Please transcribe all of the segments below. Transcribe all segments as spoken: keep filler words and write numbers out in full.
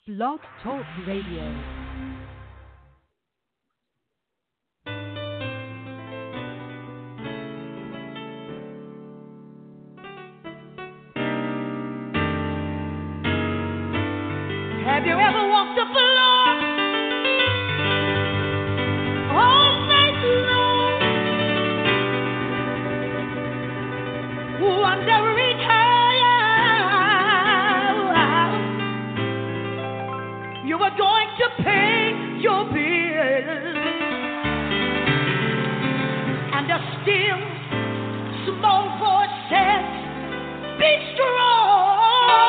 Blog Talk Radio. Have you ever walked up alone all night long, wondering how you were going to pay your bills, and a still small voice says, "Be strong."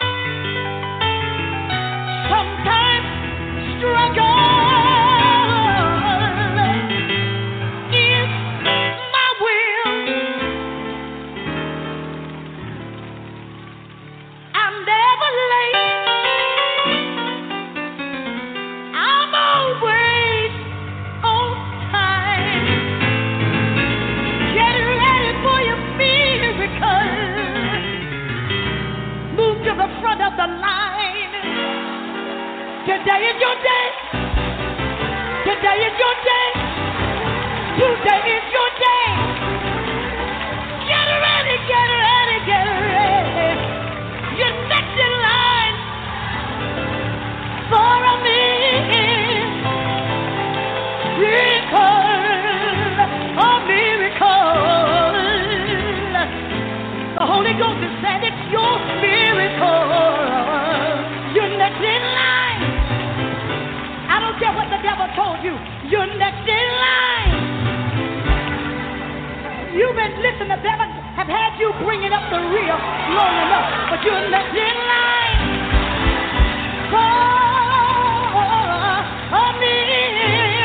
Sometimes struggle is my will. I'm never late. I'm always on time. Get ready for your miracle. Move to the front of the line. Today is your day. Today is your day. Today is your day. Get ready, get ready, get ready. You're next in line for a miracle. A miracle. The Holy Ghost has said it's your miracle. You're next in line. I don't care what the devil told you. You're next in line. You've been listening. The devil have had you bringing up the rear long enough, but you're next in line. For a miracle.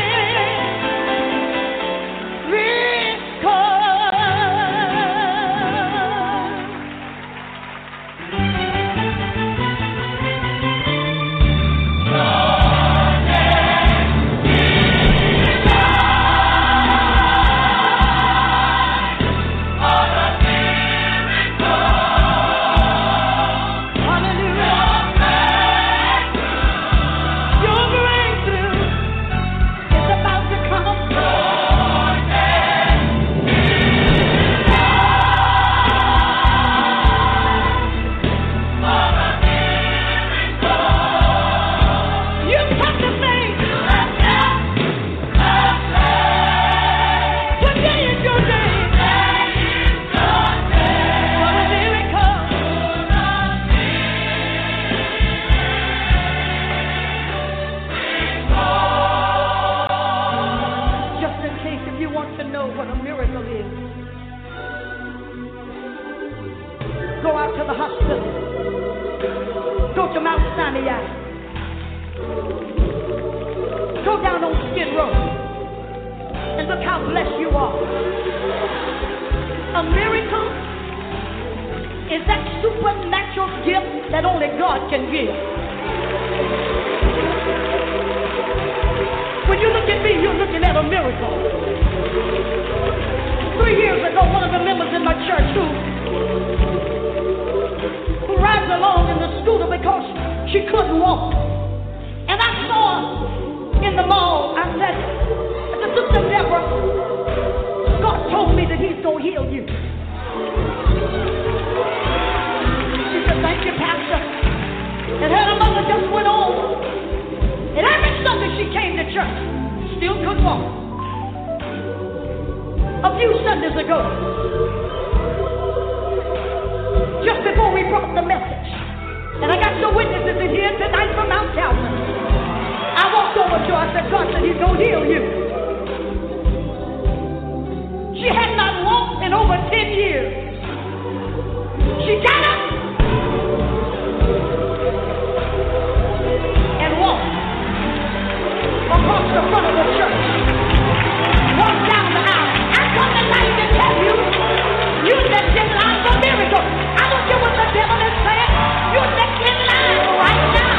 I don't care what the devil is saying. You're next in line right now.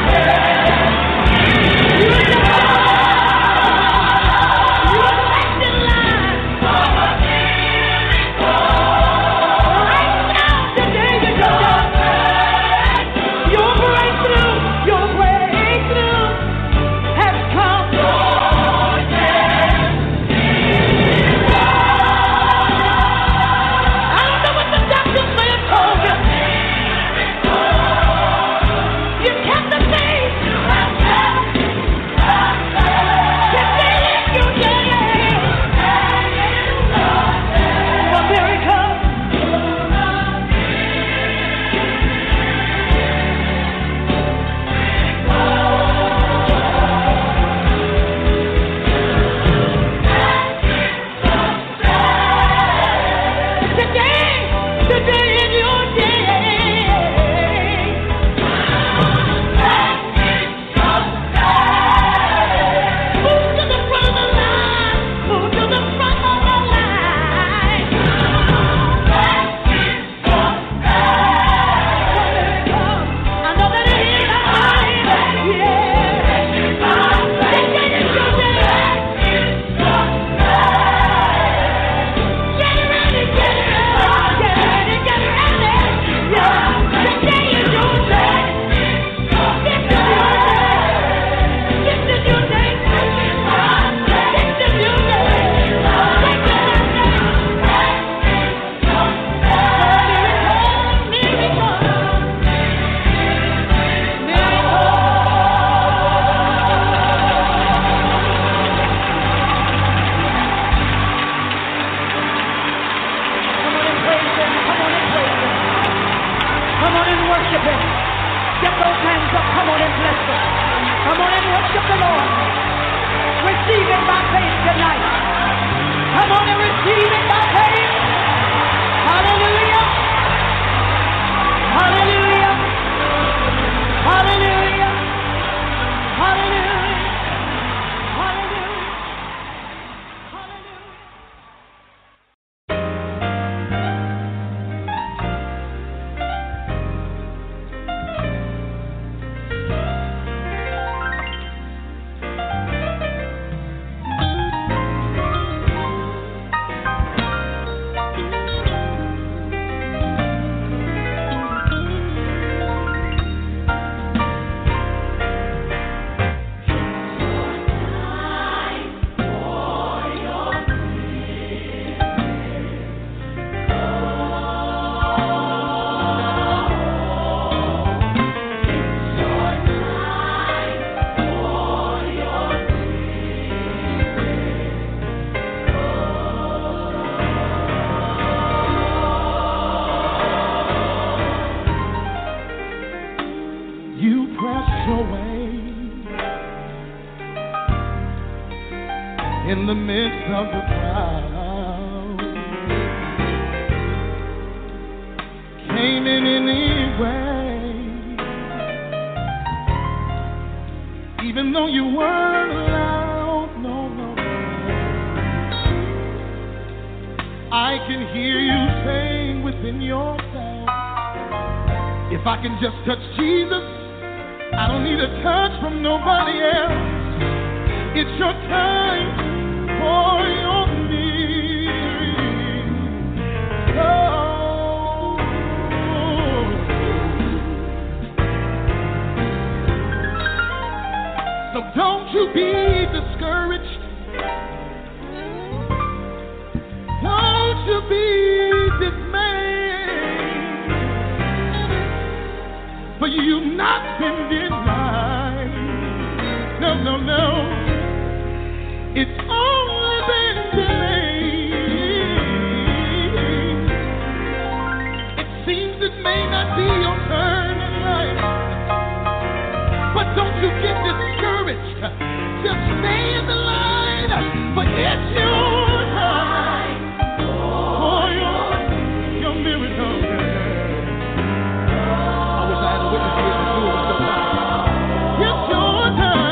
Lord. Receive it by faith tonight. Come on and receive it by faith. Hallelujah. Hallelujah. Hallelujah. Hallelujah. Hallelujah. Hallelujah. In the midst of the crowd, came in anyway, even though you weren't allowed. No, no, no. I can hear you saying within yourself, if I can just touch Jesus, I don't need a touch from nobody else. It's your time for your need. Oh. So don't you be discouraged. Don't you be dismayed. For you've not been denied. No, no, no. It's only been delayed. It seems it may not be your turn in life, but don't you get discouraged. Just stay in the line, for it's your time for your, your miracle. I wish I had a witness here to do it so fast. It's your time.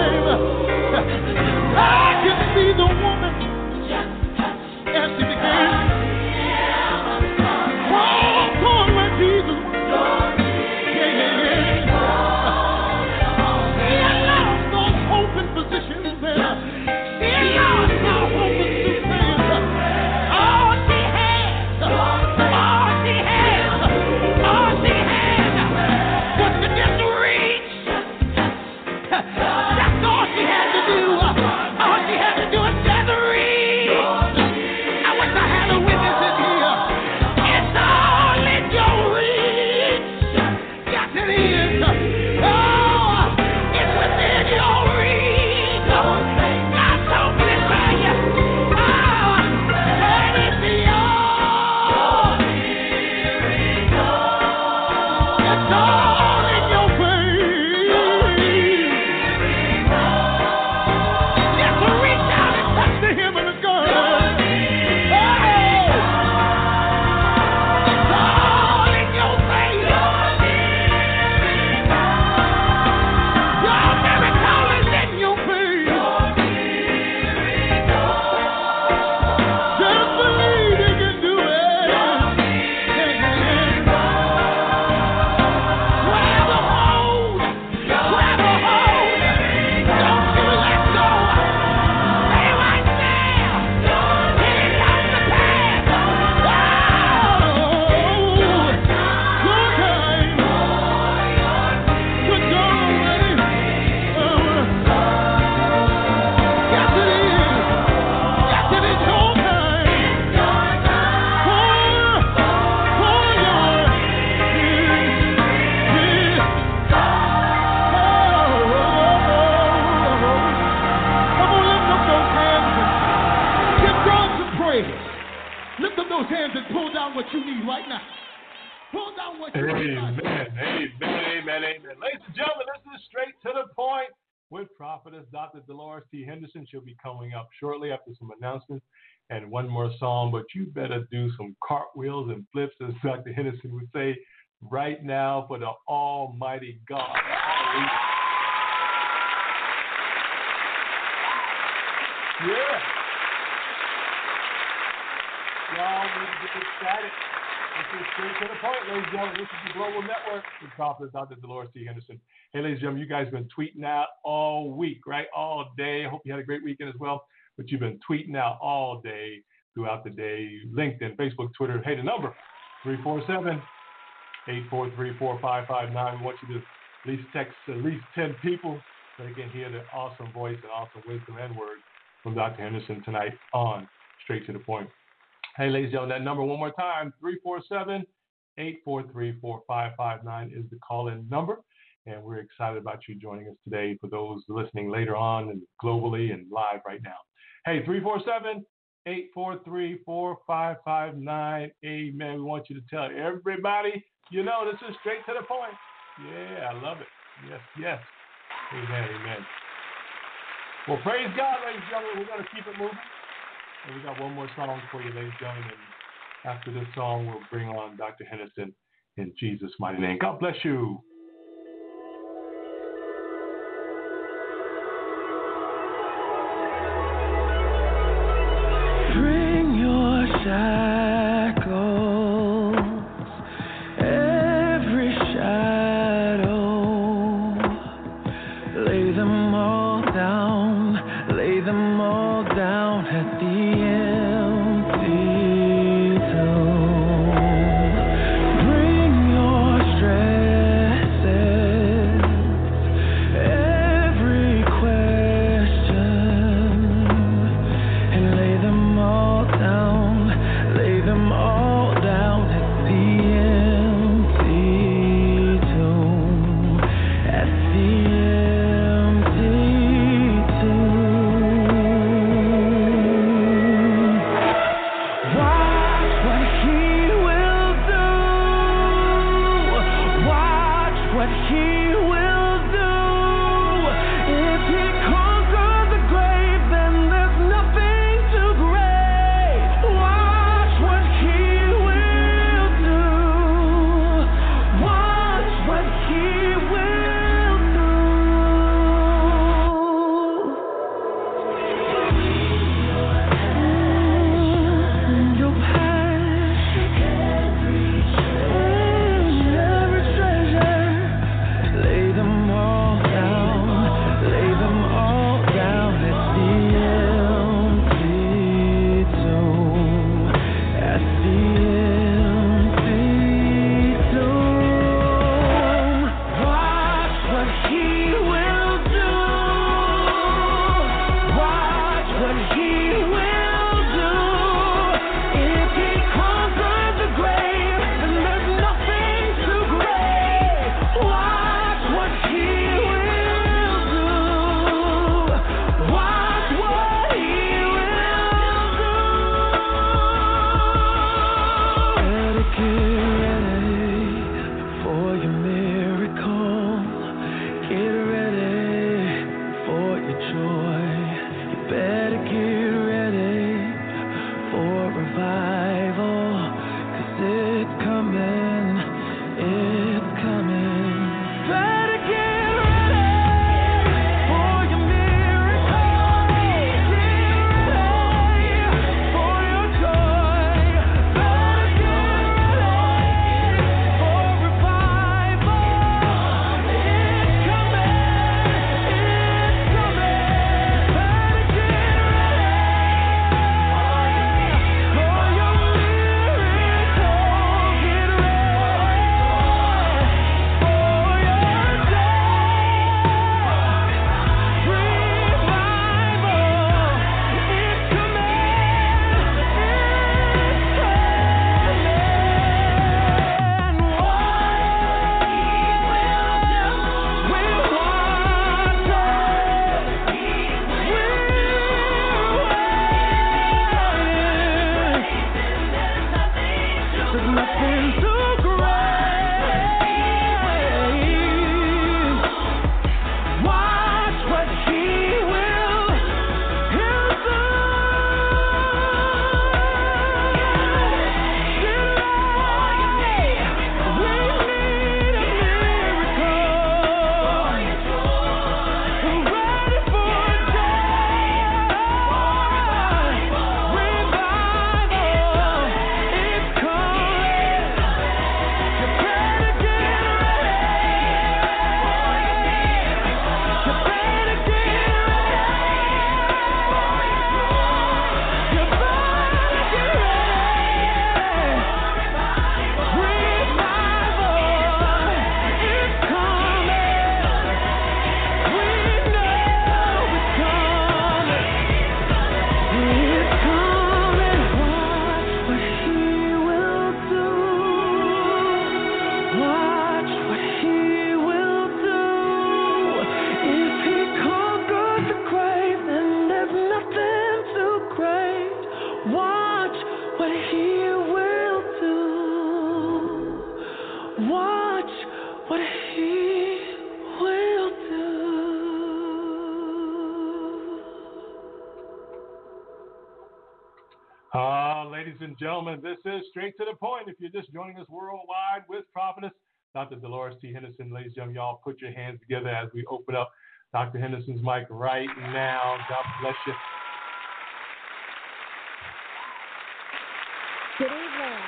I can see the woman as she began Prophetess Doctor Dolores T. Henderson. She'll be coming up shortly after some announcements and one more song. But you better do some cartwheels and flips, as Doctor Henderson would say, right now for the Almighty God. Hallelujah. Yeah. Y'all need to get excited. This is straight to the point, ladies and gentlemen. This is the Global Network with Prophet Doctor Dolores T. Henderson. Hey, ladies and gentlemen, you guys have been tweeting out all week, right? All day. I hope you had a great weekend as well. But you've been tweeting out all day, throughout the day. LinkedIn, Facebook, Twitter. Hey, the number, three four seven, eight four three, four five five nine. We want you to at least text at least ten people so they can hear the awesome voice and awesome wisdom and word from Doctor Henderson tonight on Straight to the Point. Hey, ladies and gentlemen, that number one more time, three four seven, eight four three, four five five nine is the call-in number. And we're excited about you joining us today for those listening later on and globally and live right now. Hey, three four seven, eight four three, four five five nine. Amen. We want you to tell everybody, you know, this is Straight to the Point. Yeah, I love it. Yes, yes. Amen, amen. Well, praise God, ladies and gentlemen. We're going to keep it moving. And we got one more song for you, ladies and gentlemen. And after this song, we'll bring on Doctor Henderson in Jesus' mighty name. God bless you. Bring your shackles, every shadow, lay them all down, lay them all down at the empty tomb. Bring your stresses, every question, and lay them all down, lay them all down at the empty tomb, at the empty tomb. Watch what he will do. Watch what he will do. If he conquers the grave, then there's nothing too great. Watch what he will do. Watch what he will do. Mm, your passion, every treasure, lay them all down, lay them all down at the empty tomb, at the empty tomb. Watch what he will do. Watch what he will do. If he conquers the grave, then there's nothing too great. Watch what he will do. Watch what he will do. Better get ready for your miracle. Get ready for your joy. You better get ready for revival, 'cause it's coming, it's coming. Better get ready for your miracle. Get ready for your joy. Better get ready for revival. It's coming, it's coming. Uh, ladies and gentlemen, this is Straight to the Point. If you're just joining us worldwide with Prophetess Doctor Dolores T. Henderson, ladies and gentlemen, y'all put your hands together as we open up Doctor Henderson's mic right now. God bless you. Good evening.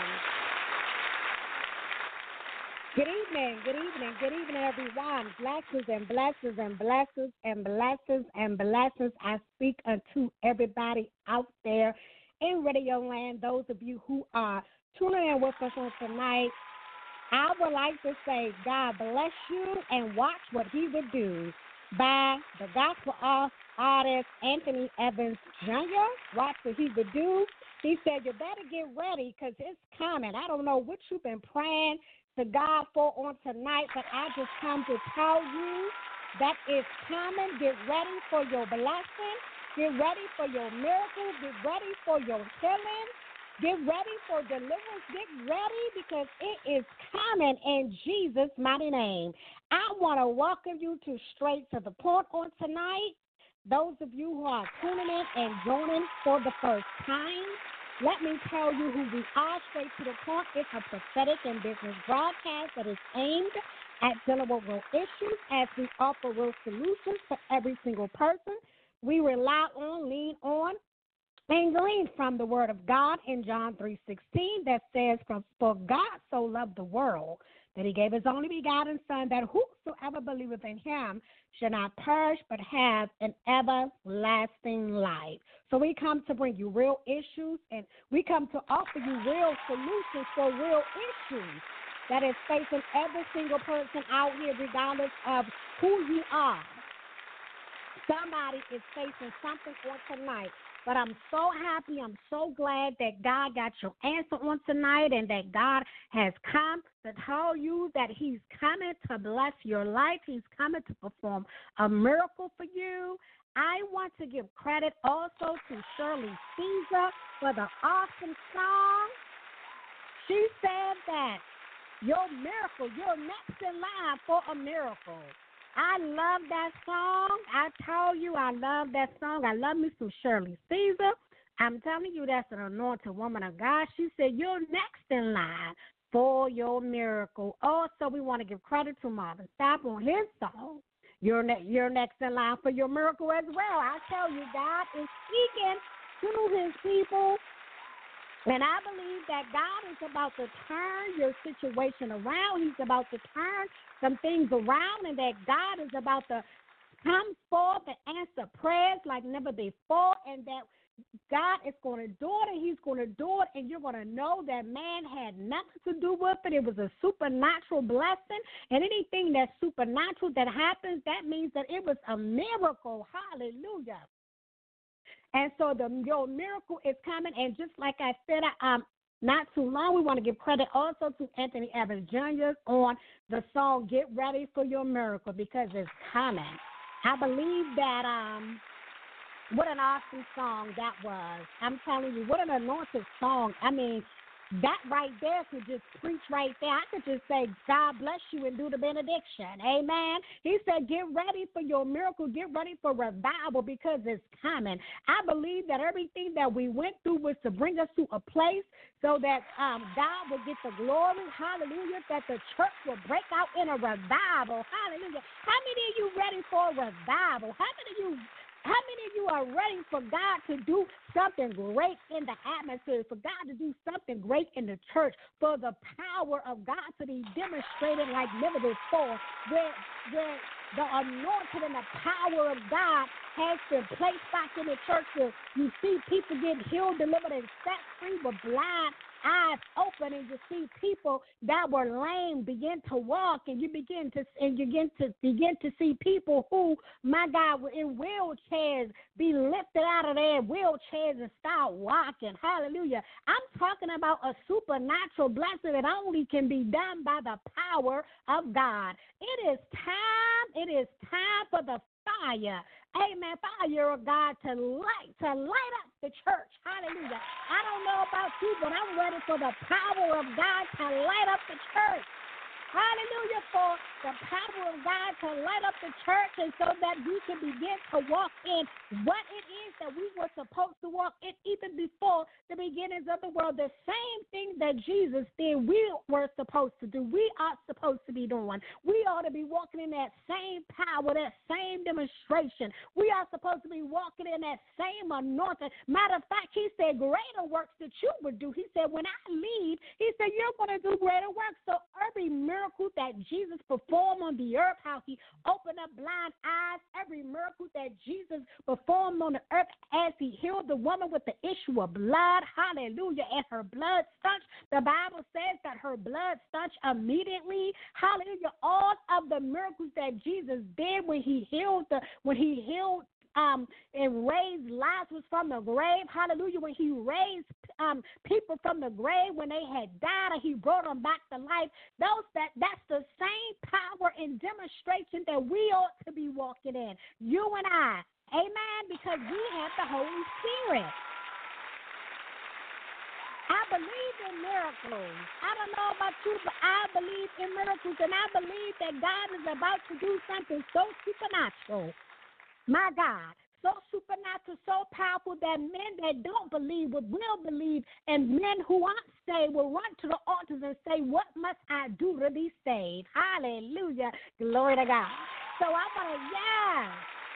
Good evening, good evening, good evening, everyone. Blessings and blessings and blessings and blessings and blessings. I speak unto everybody out there in radio land, those of you who are tuning in with us on tonight. I would like to say God bless you and watch what he would do by the gospel artist Anthony Evans Junior Watch what he would do. He said, you better get ready because it's coming. I don't know what you've been praying to God for on tonight, but I just come to tell you that it's coming. Get ready for your blessing. Get ready for your miracle. Get ready for your healing. Get ready for deliverance. Get ready because it is coming in Jesus' mighty name. I want to welcome you to Straight to the Point on tonight. Those of you who are tuning in and joining for the first time, let me tell you who we are. Straight to the Point. It's a prophetic and business broadcast that is aimed at dealing with real issues as we offer real solutions for every single person. We rely on, lean on, and glean from the Word of God in John three sixteen that says, for God so loved the world that he gave his only begotten Son, that whosoever believeth in him shall not perish but have an everlasting life. So we come to bring you real issues, and we come to offer you real solutions for real issues that is facing every single person out here, regardless of who you are. Somebody is facing something on tonight. But I'm so happy, I'm so glad that God got your answer on tonight and that God has come to tell you that he's coming to bless your life. He's coming to perform a miracle for you. I want to give credit also to Shirley Caesar for the awesome song. She said that your miracle, you're next in line for a miracle. I love that song. I tell you, I love that song. I love me some Shirley Caesar. I'm telling you, that's an anointed woman of God. She said, you're next in line for your miracle. Also, we want to give credit to Marvin Sapp on his song. You're, ne- you're next in line for your miracle as well. I tell you, God is speaking to his people. And I believe that God is about to turn your situation around. He's about to turn some things around, and that God is about to come forth and answer prayers like never before, and that God is going to do it, and he's going to do it, and you're going to know that man had nothing to do with it. It was a supernatural blessing, and anything that's supernatural that happens, that means that it was a miracle. Hallelujah. And so the your miracle is coming, and just like I said, um, not too long, we want to give credit also to Anthony Evans Junior on the song "Get Ready for Your Miracle" because it's coming. I believe that um, what an awesome song that was. I'm telling you, what an anointed song. I mean, that right there could just preach right there. I could just say, God bless you and do the benediction. Amen. He said, get ready for your miracle. Get ready for revival because it's coming. I believe that everything that we went through was to bring us to a place so that um, God will get the glory. Hallelujah. That the church will break out in a revival. Hallelujah. How many of you ready for a revival? How many of you How many of you are ready for God to do something great in the atmosphere, for God to do something great in the church, for the power of God to be demonstrated like never before, where, where the anointing and the power of God has been placed back in the church, where you see people get healed, delivered, and set free with blind eyes open, and you see people that were lame begin to walk, and you begin to and you begin to begin to see people who, my God, were in wheelchairs be lifted out of their wheelchairs and start walking. Hallelujah. I'm talking about a supernatural blessing that only can be done by the power of God. It is time, it is time for the fire. Amen. Fire of God to light, to light up the church. Hallelujah. I don't know about you, but I'm ready for the power of God to light up the church. Hallelujah, for the power of God to light up the church and so that we can begin to walk in what it is that we were supposed to walk in even before the beginnings of the world. The same thing that Jesus did, we were supposed to do. We are supposed to be doing. We ought to be walking in that same power, that same demonstration. We are supposed to be walking in that same anointing. Matter of fact, he said, greater works that you would do. He said, when I leave, he said, you're going to do greater works. So every miracle that Jesus performed on the earth, how he opened up blind eyes, every miracle that Jesus performed on the earth as he healed the woman with the issue of blood, hallelujah, and her blood stanched. The Bible says that her blood stanched immediately. Hallelujah. All of the miracles that Jesus did when he healed the when he healed Um, and raised Lazarus from the grave. Hallelujah. When he raised um, people from the grave when they had died and he brought them back to life. Those that That's the same power and demonstration that we ought to be walking in. You and I. Amen. Because we have the Holy Spirit. I believe in miracles. I don't know about you, but I believe in miracles. And I believe that God is about to do something so supernatural. My God, so supernatural, so powerful that men that don't believe will, will believe, and men who aren't saved will run to the altars and say, what must I do to be saved? Hallelujah. Glory to God. So I want to, yeah,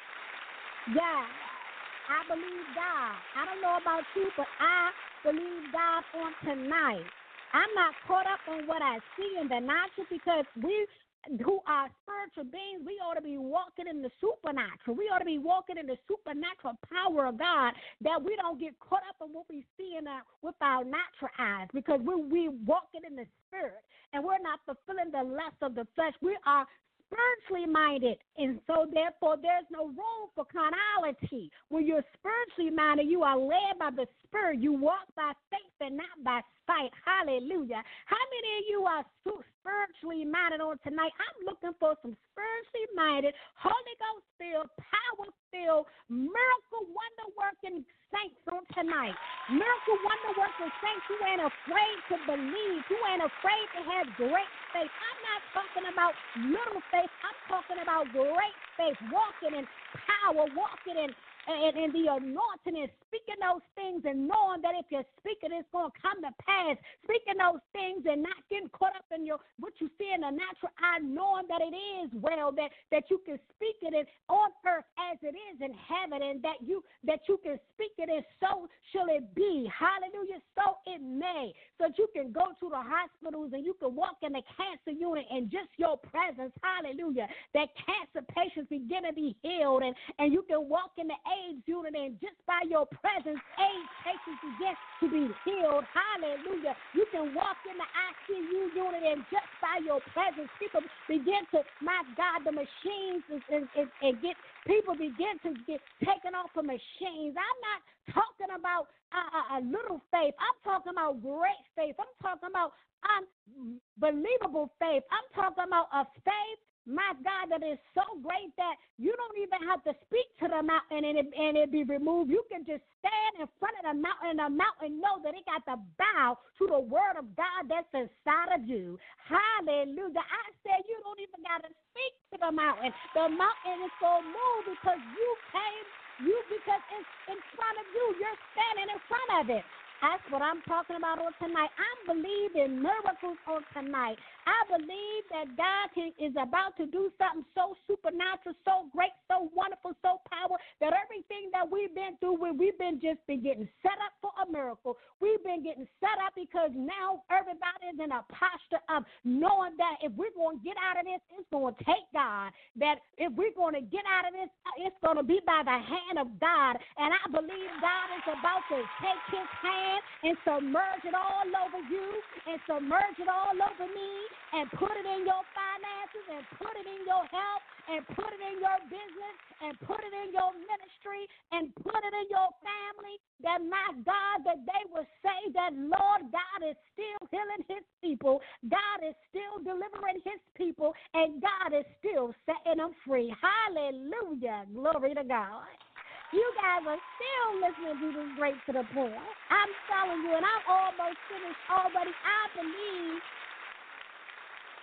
yeah, I believe God. I don't know about you, but I believe God on tonight. I'm not caught up on what I see in the natural because we who are spiritual beings, we ought to be walking in the supernatural. We ought to be walking in the supernatural power of God, that we don't get caught up in what we see in our, with our natural eyes, because we're we walking in the spirit, and we're not fulfilling the lust of the flesh. We are spiritually minded, and so therefore there's no room for carnality. When you're spiritually minded, you are led by the Spirit. You walk by faith and not by sight. Hallelujah. How many of you are spiritually minded on tonight? I'm looking for some spiritually minded, Holy Ghost filled, power filled, miracle wonder working saints on tonight. Miracle wonder working saints who ain't afraid to believe, who ain't afraid to have great faith. I'm not talking about little faith. I'm talking about great faith, walking in power, walking in And, and the anointing and speaking those things and knowing that if you're speaking, it's going to come to pass. Speaking those things and not getting caught up in your what you see in the natural eye, knowing that it is well, that, that you can speak it on earth as it is in heaven, and that you that you can speak it and so shall it be. Hallelujah. So it may. So that you can go to the hospitals and you can walk in the cancer unit and just your presence, hallelujah, that cancer patients begin to be healed, and, and you can walk in the AIDS unit, and just by your presence, AIDS patients begin to be healed. Hallelujah. You can walk in the I C U unit, and just by your presence, people begin to, my God, the machines and, and, and, and get people begin to get taken off of machines. I'm not talking about a, a, a little faith. I'm talking about great faith. I'm talking about unbelievable faith. I'm talking about a faith, my God, that is so great that you don't even have to speak to the mountain and it, and it be removed. You can just stand in front of the mountain, and the mountain know that it got to bow to the word of God that's inside of you. Hallelujah. I said you don't even got to speak to the mountain. The mountain is going to move because you came, you because it's in front of you. You're standing in front of it. That's what I'm talking about on tonight. I believe in miracles on tonight. I believe that God is about to do something so supernatural, so great, so wonderful, so powerful, that everything that we've been through, we've been just been getting set up for a miracle. We've been getting set up because now everybody is in a posture of knowing that if we're going to get out of this, it's going to take God. That if we're going to get out of this, it's going to be by the hand of God. And I believe God is about to take his hand and submerge it all over you and submerge it all over me and put it in your finances and put it in your health and put it in your business and put it in your ministry and put it in your family, that my God, that they will say that Lord God is still healing his people, God is still delivering his people, and God is still setting them free. Hallelujah. Glory to God. You guys are still listening to this Great to the Point. I'm telling you, and I'm almost finished already. I believe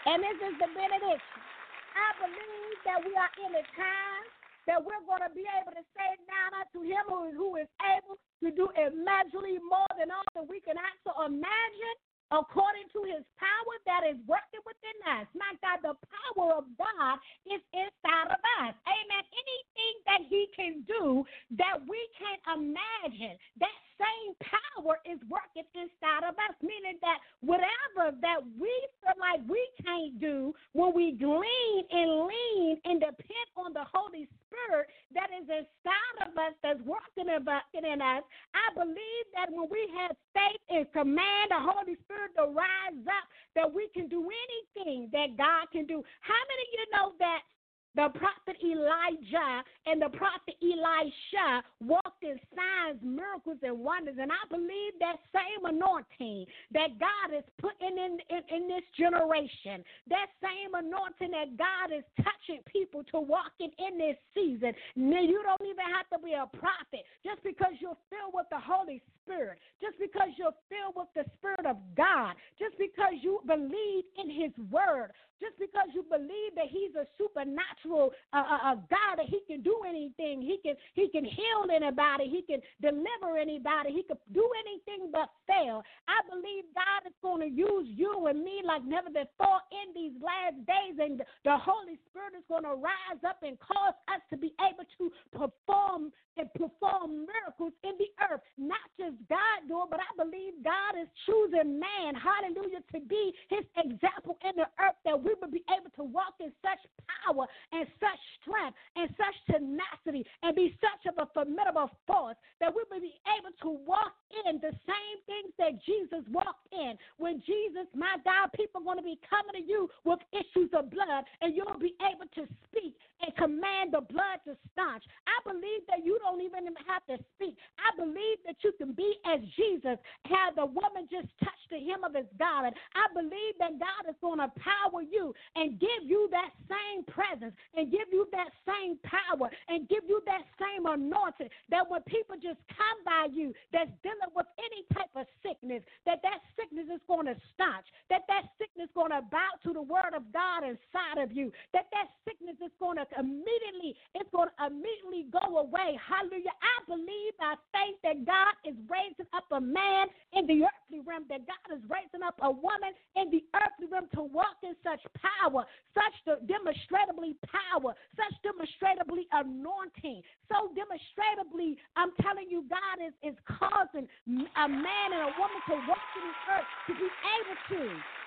And this is the benediction. I believe that we are in a time that we're going to be able to say now unto him who is, who is able to do immeasurably more than all that we can ask or imagine, according to his power that is working within us. My God, the power of God is inside of us. Amen. Anything that he can do that we can't imagine, that same power is working inside of us, meaning that whatever that we feel like we can't do, when we glean and lean and depend on the Holy Spirit that is inside of us, that's working in us, I believe that when we have faith and command the Holy Spirit to rise up, that we can do anything that God can do. How many of you know that the prophet Elijah and the prophet Elisha walked in signs, miracles, and wonders? And I believe that same anointing that God is putting in, in, in this generation, that same anointing that God is touching people to walk in in this season. Now, you don't even have to be a prophet. Just because you're filled with the Holy Spirit, just because you're filled with the Spirit of God, just because you believe in his word, just because you believe that he's a supernatural uh, uh, uh, God, that he can do anything, he can he can heal anybody, he can deliver anybody, he can do anything but fail. I believe God is going to use you and me like never before in these last days, and the Holy Spirit is going to rise up and cause us to be able to perform and perform miracles in the earth. Not just God doing, but I believe God is choosing man, hallelujah, to be his example in the earth, that we would be able to walk in such power and such strength and such tenacity and be such of a formidable force that we would be able to walk in the same things that Jesus walked in. When Jesus, my God, people are going to be coming to you with issues of blood, and you'll be able to speak and command the blood to staunch. I believe that you don't even have to speak. I believe that you can be as Jesus, how the woman just touched the hem of his garment. I believe that God is going to power you and give you that same presence and give you that same power and give you that same anointing, that when people just come by you that's dealing with any type of sickness, that that sickness is going to staunch, that that sickness is going to bow to the word of God inside of you, that that sickness is going to immediately, it's going to immediately go away. Hallelujah. I believe by faith that God is raising up a man in the earthly realm, that God is raising up a woman in the earthly realm to walk in such power, such demonstratively power, such demonstratively anointing, so demonstratively, I'm telling you, God is, is causing a man and a woman to walk in the earth to be able to,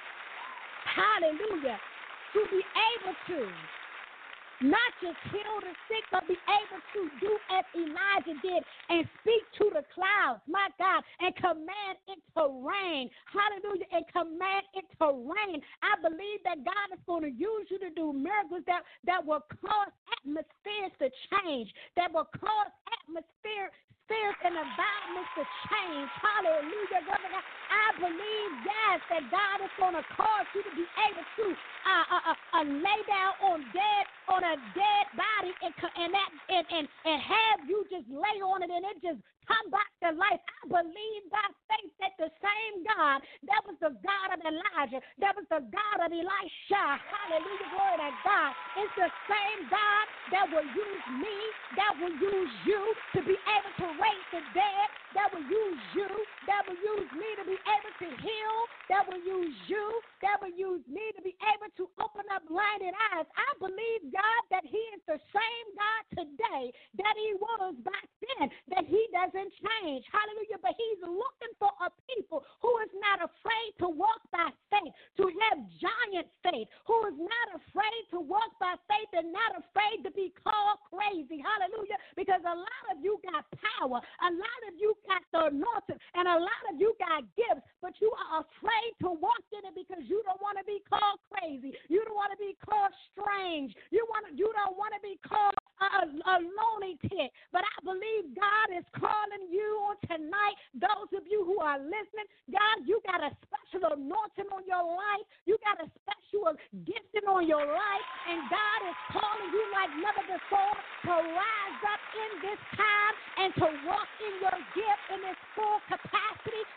hallelujah, to be able to not just heal the sick, but be able to do as Elijah did and speak to the clouds, my God, and command it to rain. Hallelujah, and command it to rain. I believe that God is going to use you to do miracles that, that will cause atmospheres to change, that will cause atmosphere spirits and environments to change. Hallelujah. I believe, yes, that God is going to cause you to be able to uh, uh, uh, uh, lay down on dead on a dead body and and that and, and and have you just lay on it and it just come back to life. I believe by faith that the same God that was the God of Elijah, that was the God of Elisha, hallelujah, glory to God, is the same God that will use me, that will use you to be able to raise the dead, that will use you, that will use me to be able to heal, that will use you, that will use me to be able to open up blinded eyes. I believe, God, that he is the same God today that he was back then, that he doesn't change. Hallelujah. But he's looking for a people who is not afraid to walk by faith, to have giant faith, who is not afraid to walk by faith and not afraid to be called crazy. Hallelujah. Because a lot of you got power, a lot of you got the anointing, and a lot of you got gifts, but you are afraid to walk in it because you don't want to be called crazy. You don't want to be called strange. You want to, you don't want to be called a, a lunatic. But I believe God is calling you on tonight. Those of you who are listening, God, you got a special anointing on your life. You got a special gifting on your life, and God is calling you like never before to rise up in this time and to walk in your gift in its full capacity,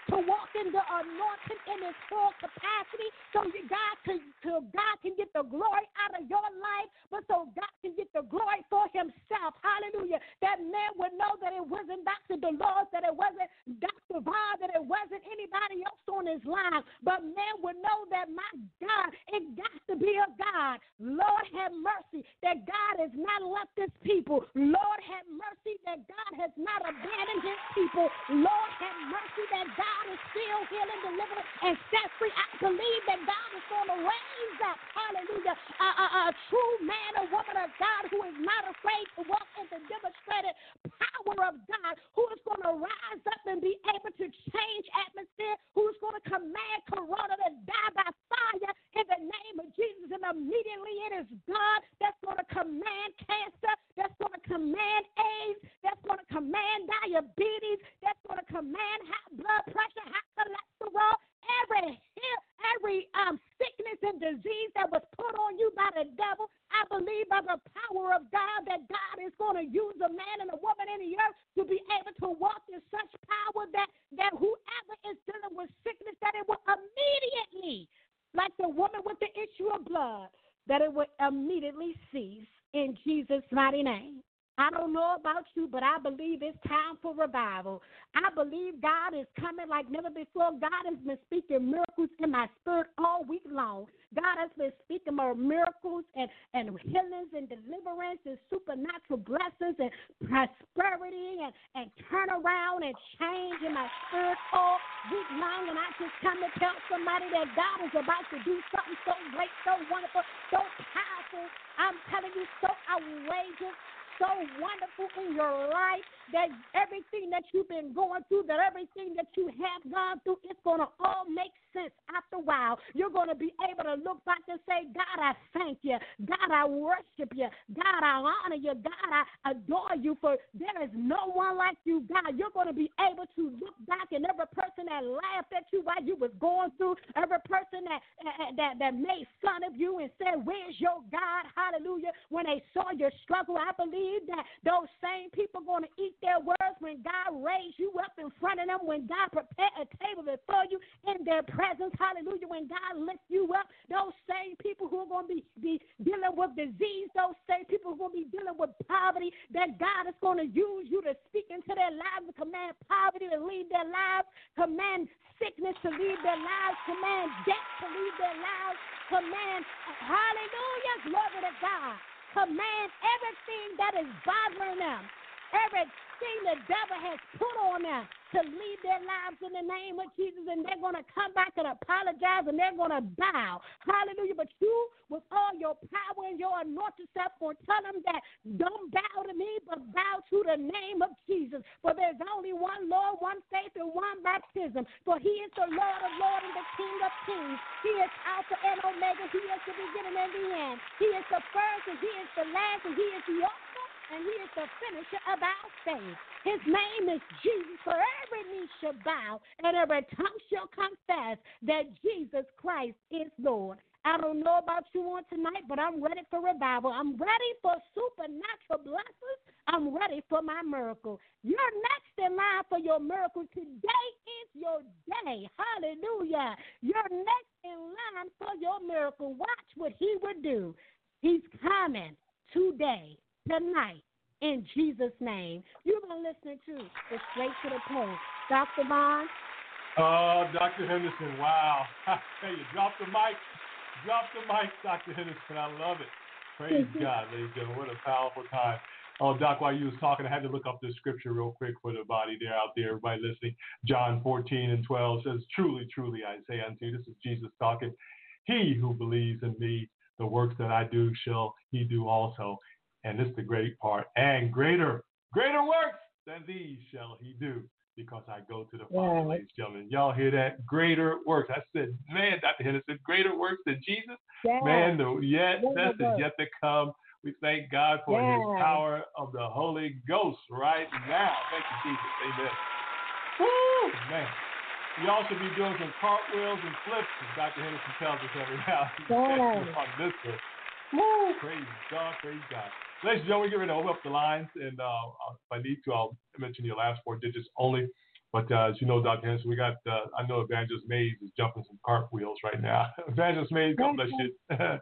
to walk in the anointing in its full capacity, so you God can, so God can get the glory out of your life, but so God can get the glory for himself. Hallelujah. That man would know that it wasn't Doctor Dolores, that it wasn't Doctor Vaughn, that it wasn't anybody else on his line, but man would know that, my God, it got to be a God. Lord have mercy that God has not left his people. Lord have mercy that God has not abandoned his people. Lord have mercy that God is still healing, delivering, and set free. I believe that God is going to raise up, hallelujah, a, a, a true man or woman of God who is not afraid to walk in the demonstrated power of God, who is going to rise up and be able to change atmosphere, who is going to command corona to die by fire in the name of Jesus, and immediately it is God that's going to command cancer, that's going to command AIDS, that's going to command diabetes, that's going to command high blood pressure, high cholesterol, every every um sickness and disease that was put on you by the devil. I believe by the power of God that God is going to use a man and a woman in the earth to be able to walk in such power that, that whoever is dealing with sickness, that it will immediately, like the woman with the issue of blood, that it would immediately cease in Jesus' mighty name. I don't know about you, but I believe it's time for revival. I believe God is coming like never before. God has been speaking miracles in my spirit all week long. God has been speaking of miracles and, and healings and deliverance and supernatural blessings and prosperity and, and turnaround and change in my spirit all week long. And I just come to tell somebody that God is about to do something so great, so wonderful, so powerful. I'm telling you, so outrageous, so wonderful in your life, that everything that you've been going through, that everything that you have gone through, it's going to all make sense after a while. You're going to be able to look back and say, God, I thank you. God, I worship you. God, I honor you. God, I adore you, for there is no one like you, God. You're going to be able to look back, and every person that laughed at you while you was going through, every person that, that, that made fun of you and said, where's your God? Hallelujah. When they saw your struggle, I believe that those same people are going to eat their words when God raised you up in front of them, when God prepared a table before you in their presence. Hallelujah. When God lifts you up, those same people who are going to be, be dealing with disease, those same people who are going to be dealing with poverty, that God is going to use you to speak into their lives, to command poverty to leave their lives, command sickness to leave their lives, command death to leave their lives, command, hallelujah, glory to God, command everything that is bothering them, everything the devil has put on them, to leave their lives in the name of Jesus, and they're going to come back and apologize, and they're going to bow. Hallelujah. But you, with all your power and your anointed self, going to tell them that don't bow to me, but bow to the name of Jesus. For there's only one Lord, one faith, and one baptism. For he is the Lord of lords and the King of kings. He is Alpha and Omega. He is the beginning and the end. He is the first, and he is the last, and he is the author, and he is the finisher of our faith. His name is Jesus, for every knee shall bow and every tongue shall confess that Jesus Christ is Lord. I don't know about you on tonight, but I'm ready for revival. I'm ready for supernatural blessings. I'm ready for my miracle. You're next in line for your miracle. Today is your day. Hallelujah. You're next in line for your miracle. Watch what he would do. He's coming today, tonight, in Jesus' name. You've been listening to the Straight to the Point. Doctor Vaughn. Oh, Doctor Henderson, wow. I tell you, drop the mic. Drop the mic, Doctor Henderson. I love it. Praise God, ladies and gentlemen. What a powerful time. Oh, Doc, while you was talking, I had to look up this scripture real quick for the body there out there, everybody listening. John fourteen and twelve says, truly, truly, I say unto you, this is Jesus talking, he who believes in me, the works that I do shall he do also. And this is the great part. And greater, greater works than these shall he do, because I go to the Father, yeah. Ladies and gentlemen. Y'all hear that? Greater works. I said, man, Doctor Henderson, greater works than Jesus? Yeah. Man, the yet, best is yet to come. We thank God for yeah. his power of the Holy Ghost right now. Thank you, Jesus. Amen. Woo, man. You also be doing some cartwheels and flips, as Doctor Henderson tells us every now and then on this one. Woo, praise God, praise God. Ladies and gentlemen, we're going to open up the lines, and uh, if I need to, I'll mention your last four digits only. But uh, as you know, Doctor Henson, we got, uh, I know Evangelist Mays is jumping some cartwheels right now. Evangelist Mays, God bless you.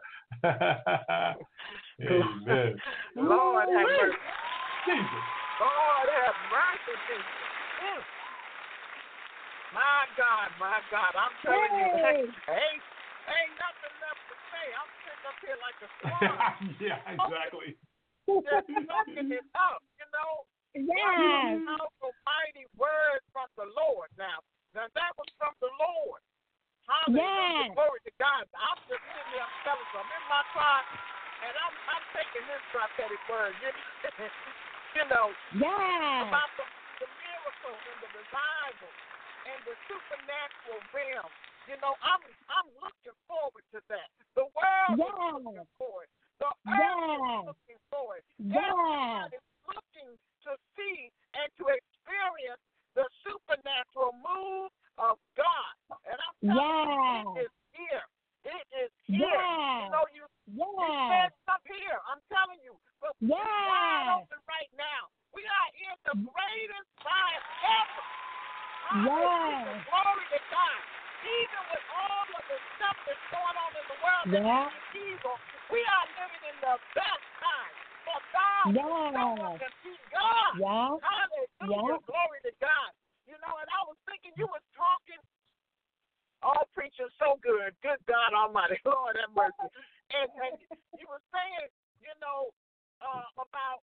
Amen. Lord have mercy. Jesus. Lord have mercy, Jesus. Mm. My God, my God, I'm telling you, Hey. ain't, ain't nothing left to say. I'm sitting up here like a swan. Yeah, exactly. Just soaking it up, you know. Yes. Powerful, mighty word from the Lord. Now, now that was from the Lord. Hallelujah. Yes. Glory to God. I'm just sitting here, I'm telling you, I'm in my car, and I'm I'm taking this prophetic word, you know, you know Yes. about the, the miracle and the revival and the supernatural realm. You know, I'm I'm looking forward to that. The world Yes. is looking for it. The earth Yes. is looking for it. Yes. Everyone is looking to see and to experience the supernatural move of God. And I'm telling Yes. you, it is here. It is here. Yes. You know, you, you Yes. said up here. I'm telling you. But Yes. it's wide open right now. We are in the greatest time ever. Hallelujah. Yes. Glory to God. Even with all of the stuff that's going on in the world Yeah. that is evil, we are living in the best time. For God Yes. is someone to be God. Yeah. Hallelujah. Yeah. Glory to God. You know, and I was thinking you was talking, all preaching so good. Good God Almighty. Lord have mercy. And, and you were saying, you know, uh, about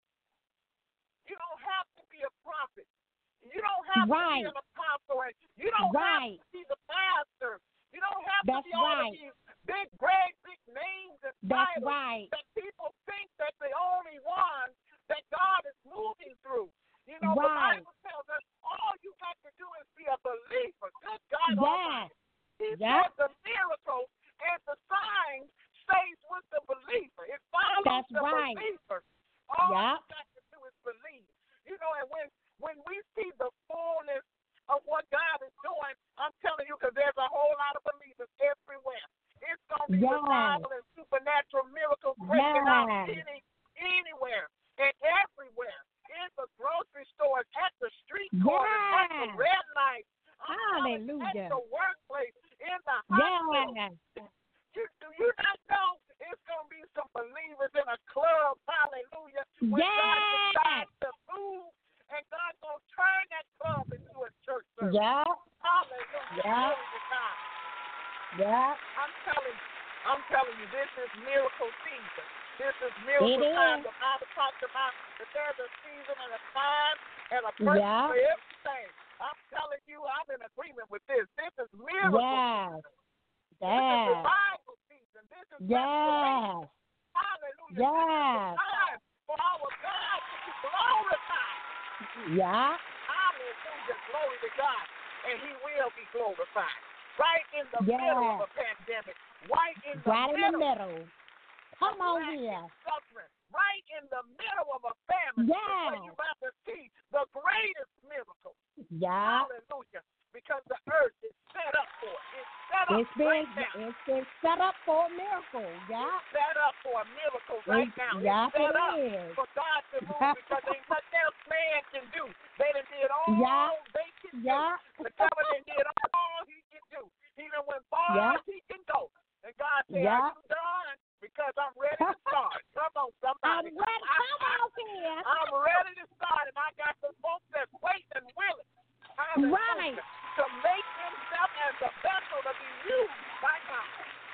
you don't have to be a prophet. You don't have Right. to be an apostle. And you don't Right. have to be the pastor. You don't have That's to be all right. of these big, great, big names and That's titles right. that people think that the only one that God is moving through. You know, Right. the Bible tells us all you got to do is be a believer. Good God Yes. Almighty. He Yep. said the miracles and the signs stays with the believer. It follows That's the right. believer. All Yep. you got to do is believe. You know, and when when we see the fullness of what God is doing, I'm telling you, because there's a whole lot of believers everywhere. It's going to be Yes. revival and supernatural miracles breaking out Yes. any, anywhere and everywhere. In the grocery stores, at the street corners, at the Yes. red lights, I'm telling you, Hallelujah. at the workplace, in the hospital. Yes. You, do you not know it's going to be some believers in a club, hallelujah, when God Yes. decides to move, and God's going to turn that club into a church service. Yeah. Hallelujah. Yeah. Glory to God. Yeah. I'm telling you, I'm telling you, this is miracle season. This is It miracle time. is. The Bible talks about that there's a season and a time and a person Yeah. for everything. I'm telling you, I'm in agreement with this. This is miracle Yes. season. This is Yes. revival season. This is restoration. Yes. Hallelujah. Yes. This is the time for our God to be glorified. Yeah. Hallelujah. Glory to God. And he will be glorified. Right in the Yes. middle of a pandemic. Right in the Right in middle. the middle. Come of on lack here. and suffering. Right in the middle of a famine. Yes. Where you about to see the greatest miracle. Yeah. Hallelujah. Because the earth is set up for it. It's set up It's been right now. it's been set up for a miracle. Yeah. It's set up for a miracle right It's- now. yeah, It's set it up is. for God to move because ain't nothing else man can do. They done did all Yeah. they can Yeah. do. The government did all he can do. He done went far Yeah. as he can go. And God said, Yeah. are you done? Because I'm ready to start. Come on, I'm somebody. ready. Come on here. I'm ready to start, and I got some folks that's waiting and willing. Hallelujah. Right. To make themselves as a vessel to be used by God.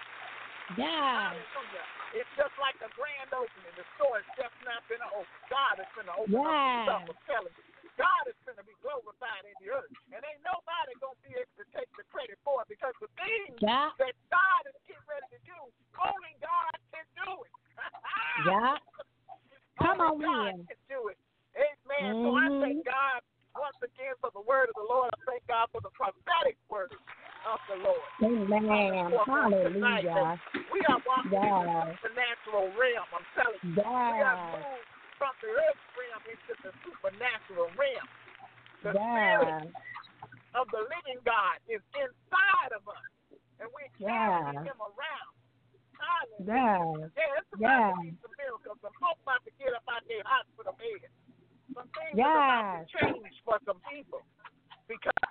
Yeah. Hallelujah. It's just like a grand opening. The store is just not going to open. God is going to open Yeah. up stuff. I'm telling you. God is going to be glorified in the earth. And ain't nobody going to be able to take the credit for it because the things Yeah. that God is getting ready to do, only God can do it. Yeah. Come on Only God in. can do it. Amen. So I Mhm. thank God once again for the word of the Lord. I thank God for the prophetic word of the Lord. Amen. Hallelujah. We are walking Yeah. in the supernatural realm. I'm telling you. We have Yeah. moved from the earth realm into the supernatural realm. The Yeah. spirit of the living God is inside of us. And we're carrying Yeah. him around. Hallelujah. Yeah. Yeah, it's about Yeah. to be some miracles. Some folks about to get up out their hospital bed. Some things Yeah. are about to change for some people. Because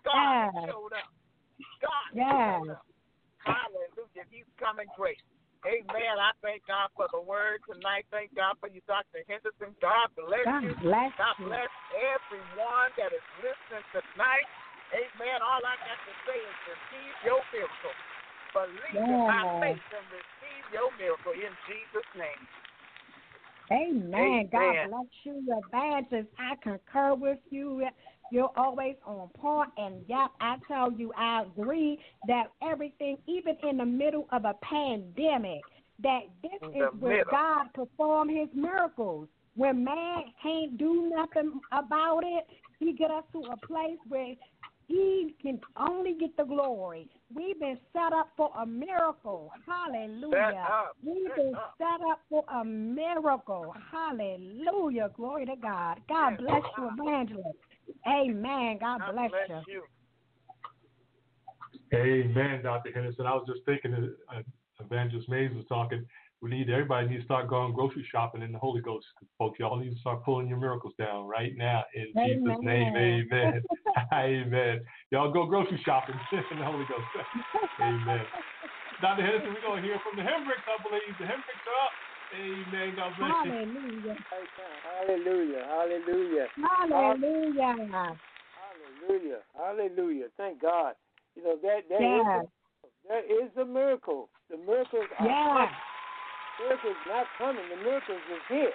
uncommon grace. Amen. I thank God for the word tonight. Thank God for you, Doctor Henderson. God bless God you. bless God you. bless everyone that is listening tonight. Amen. All I got to say is receive your miracle. Believe in my Yeah. faith and receive your miracle in Jesus' name. Amen. God Amen. bless you, Evangelist. I concur with you. You're always on point. And, yep, I tell you, I agree that everything, even in the middle of a pandemic, that this In is the where middle. God perform his miracles. When man can't do nothing about it, he get us to a place where he can only get the glory. We've been set up for a miracle. Hallelujah. Set up. We've Set been up. set up for a miracle. Hallelujah. Glory to God. God Yes. bless you, Evangelist. Amen. God God bless, bless you. you. Amen, Doctor Henderson. I was just thinking, uh, Evangelist Mays was talking. We need everybody needs to start going grocery shopping in the Holy Ghost, folks. Y'all need to start pulling your miracles down right now in Amen. Jesus' name. Amen. Amen. Y'all go grocery shopping in the Holy Ghost. Amen. Doctor Henderson, we're gonna hear from the Hendricks, I believe. The Hendricks are up. Amen. God bless you. Hallelujah. Hallelujah. Hallelujah. Hallelujah. Hallelujah. Hallelujah. Thank God. You know, that there, Yes. is, a, there is a miracle. The miracles are Yes. coming. The miracles not coming. The miracles is here.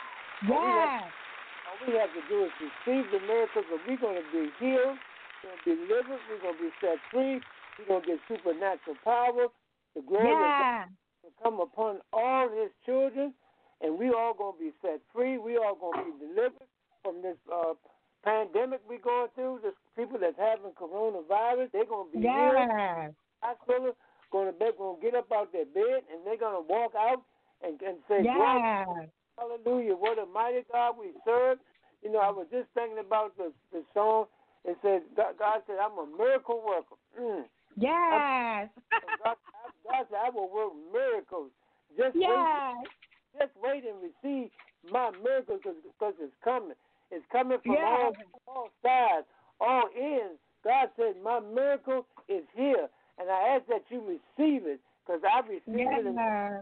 Yes. All we have to do is receive the miracles, and we're going to be healed, we're going to be delivered, we're going to be set free, we're going to get supernatural power. The glory of God Yes. will come upon all his children, and we all going to be set free. We all going to be delivered from this uh, pandemic we're going through. This people that's having coronavirus, they're going to be healed. Yes. Hospital, going to, going to get up out their bed, and they're going to walk out and, and say, Yes. hallelujah, what a mighty God we serve. You know, I was just thinking about the, the song. It said, God, God said, I'm a miracle worker. Mm. Yes. God, God said, I will work miracles. Just Yes. wait, just wait and receive my miracles because it's coming. It's coming from Yes. all, all sides, all ends. God said, my miracle is here. And I ask that you receive it because I receive Yes. it. And,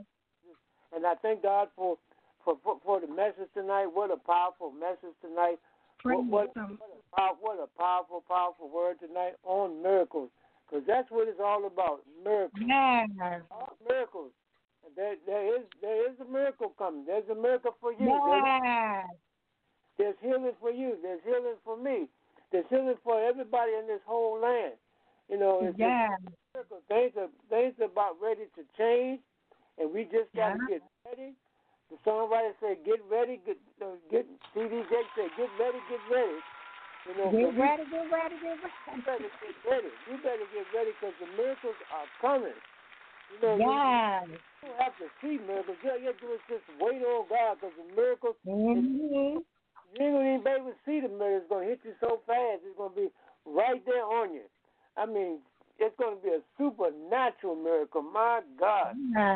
and I thank God for, for, for, for the message tonight. What a powerful message tonight. What, what, what, a, pow- what a powerful, powerful word tonight on miracles. Because that's what it's all about, miracles. Yes. All miracles. There, there is there is a miracle coming. There's a miracle for you. Yes. There's, there's healing for you. There's healing for me. There's healing for everybody in this whole land. You know, it's Yes. just a miracle. Things are, things are about ready to change, and we just got to Yeah. get ready. The songwriter said, get ready, get, uh, get C D J said, get ready, get ready. You know, Get we, ready, get ready, get ready. we better get ready. We better get ready because the miracles are coming. You know, Yes. you, you don't have to see miracles. All you have to do is just wait on God because the miracles, Mm-hmm. you ain't going to even be able to see the miracle. It's going to hit you so fast. It's going to be right there on you. I mean, it's going to be a supernatural miracle. My God.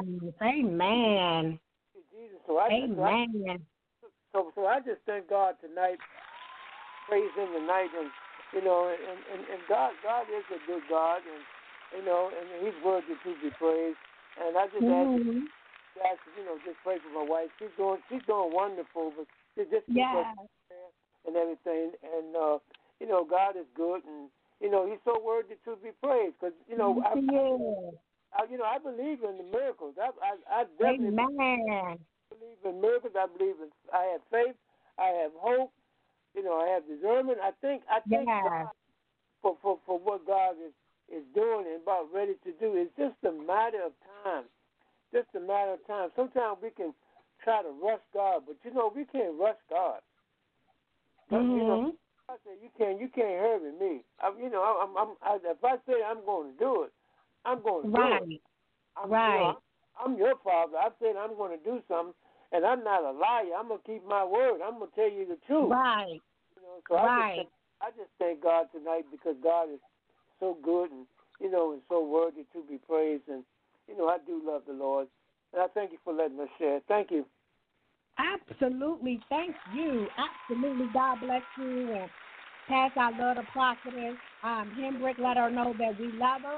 Amen. Jesus. So I, Amen. so I, so, so I just thank God tonight. Praise him tonight, and you know, and, and, and God, God is a good God, and you know, and He's worthy to be praised. And I just Mm-hmm. ask, ask, you know, just pray for my wife. She's doing, she's doing wonderful, but she just keep Yes. her prayer and everything. And uh, you know, God is good, and you know, He's so worthy to be praised. Because you know, I, Yes. I, you know, I believe in the miracles. I, I, I definitely Amen. believe in miracles. I believe in. I have faith. I have hope. You know, I have discernment. I think I think Yes. God, for, for, for what God is, is doing and about ready to do, it's just a matter of time. Just a matter of time. Sometimes we can try to rush God, but you know, we can't rush God. But, Mm-hmm. you know, I say you can't you can't hurry me. I, you know, I'm, I'm I, if I say I'm going to do it, I'm going to Right. do it. I'm, Right. You know, I'm, I'm your father. I said I'm going to do something. And I'm not a liar. I'm gonna keep my word. I'm gonna tell you the truth. Right. You know, so Right. I just, I just thank God tonight because God is so good and you know and so worthy to be praised. And you know I do love the Lord, and I thank you for letting us share. Thank you. Absolutely. Thank you. Absolutely. God bless you. And pass our love to prophetess um, Hendrick. Let her know that we love her.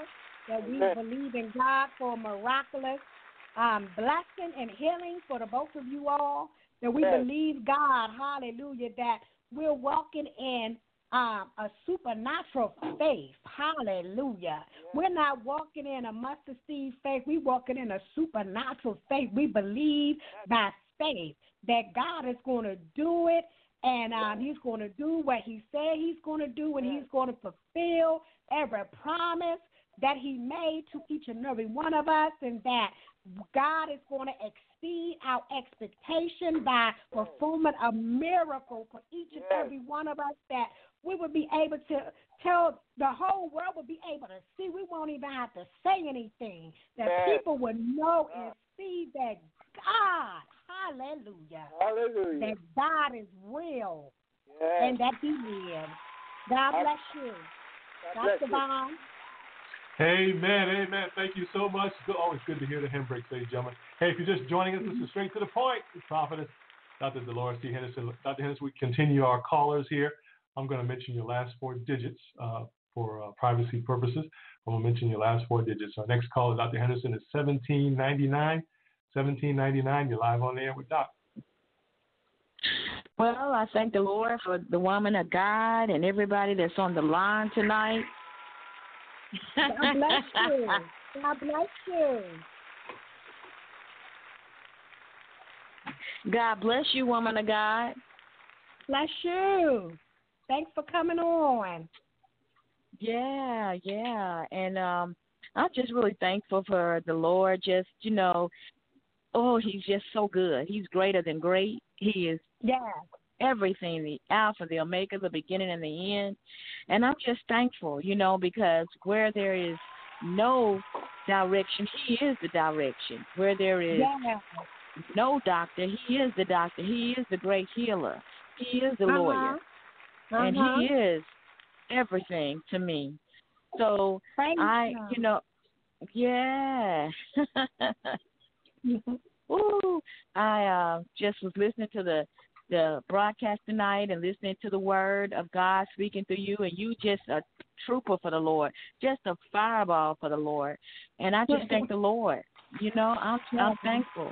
that we Amen. believe in God for a miraculous um, blessing and healing for the both of you all, that we Yes. believe God, hallelujah, that we're walking in um, a supernatural faith, hallelujah. Yes. We're not walking in a mustard seed faith, we're walking in a supernatural faith. We believe by faith that God is going to do it, and um, he's going to do what he said he's going to do, and Yes. he's going to fulfill every promise that he made to each and every one of us, and that God is going to exceed our expectation by performing a miracle for each and Yes. every one of us, that we would be able to tell the whole world, would be able to see. We won't even have to say anything, that Yes. people would know and see that God, hallelujah, Hallelujah. that God is real Yes. and that he lives. God bless you. God bless Doctor you. Vaughn. Amen, amen. Thank you so much. It's always good to hear the hymn break, ladies and gentlemen. Hey, if you're just joining us, this is Straight to the Point with Prophetess Doctor Dolores T. Henderson. Doctor Henderson, we continue our callers here. I'm going to mention your last four digits uh, for uh, privacy purposes. I'm going to mention your last four digits. Our next caller, Doctor Henderson, is seventeen ninety-nine. seventeen ninety-nine, you're live on the air with Doc. Well, I thank the Lord for the woman of God and everybody that's on the line tonight. God bless you. God bless you. God bless you, woman of God. Bless you. Thanks for coming on. Yeah, yeah. And um, I'm just really thankful for the Lord. Just, you know, oh, he's just so good. He's greater than great. He is Yeah. everything, the Alpha, the Omega, the beginning and the end. And I'm just thankful, you know, because where there is no direction, he is the direction. Where there is Yeah. no doctor, he is the doctor. He is the great healer. He is the Uh-huh. lawyer. And Uh-huh. he is everything to me. So Praise I, God. you know, yeah. Ooh, I uh, just was listening to the the broadcast tonight and listening to the word of God speaking through you, and you just a trooper for the Lord, just a fireball for the Lord. And I just thank the Lord. You know, I'm I'm thankful.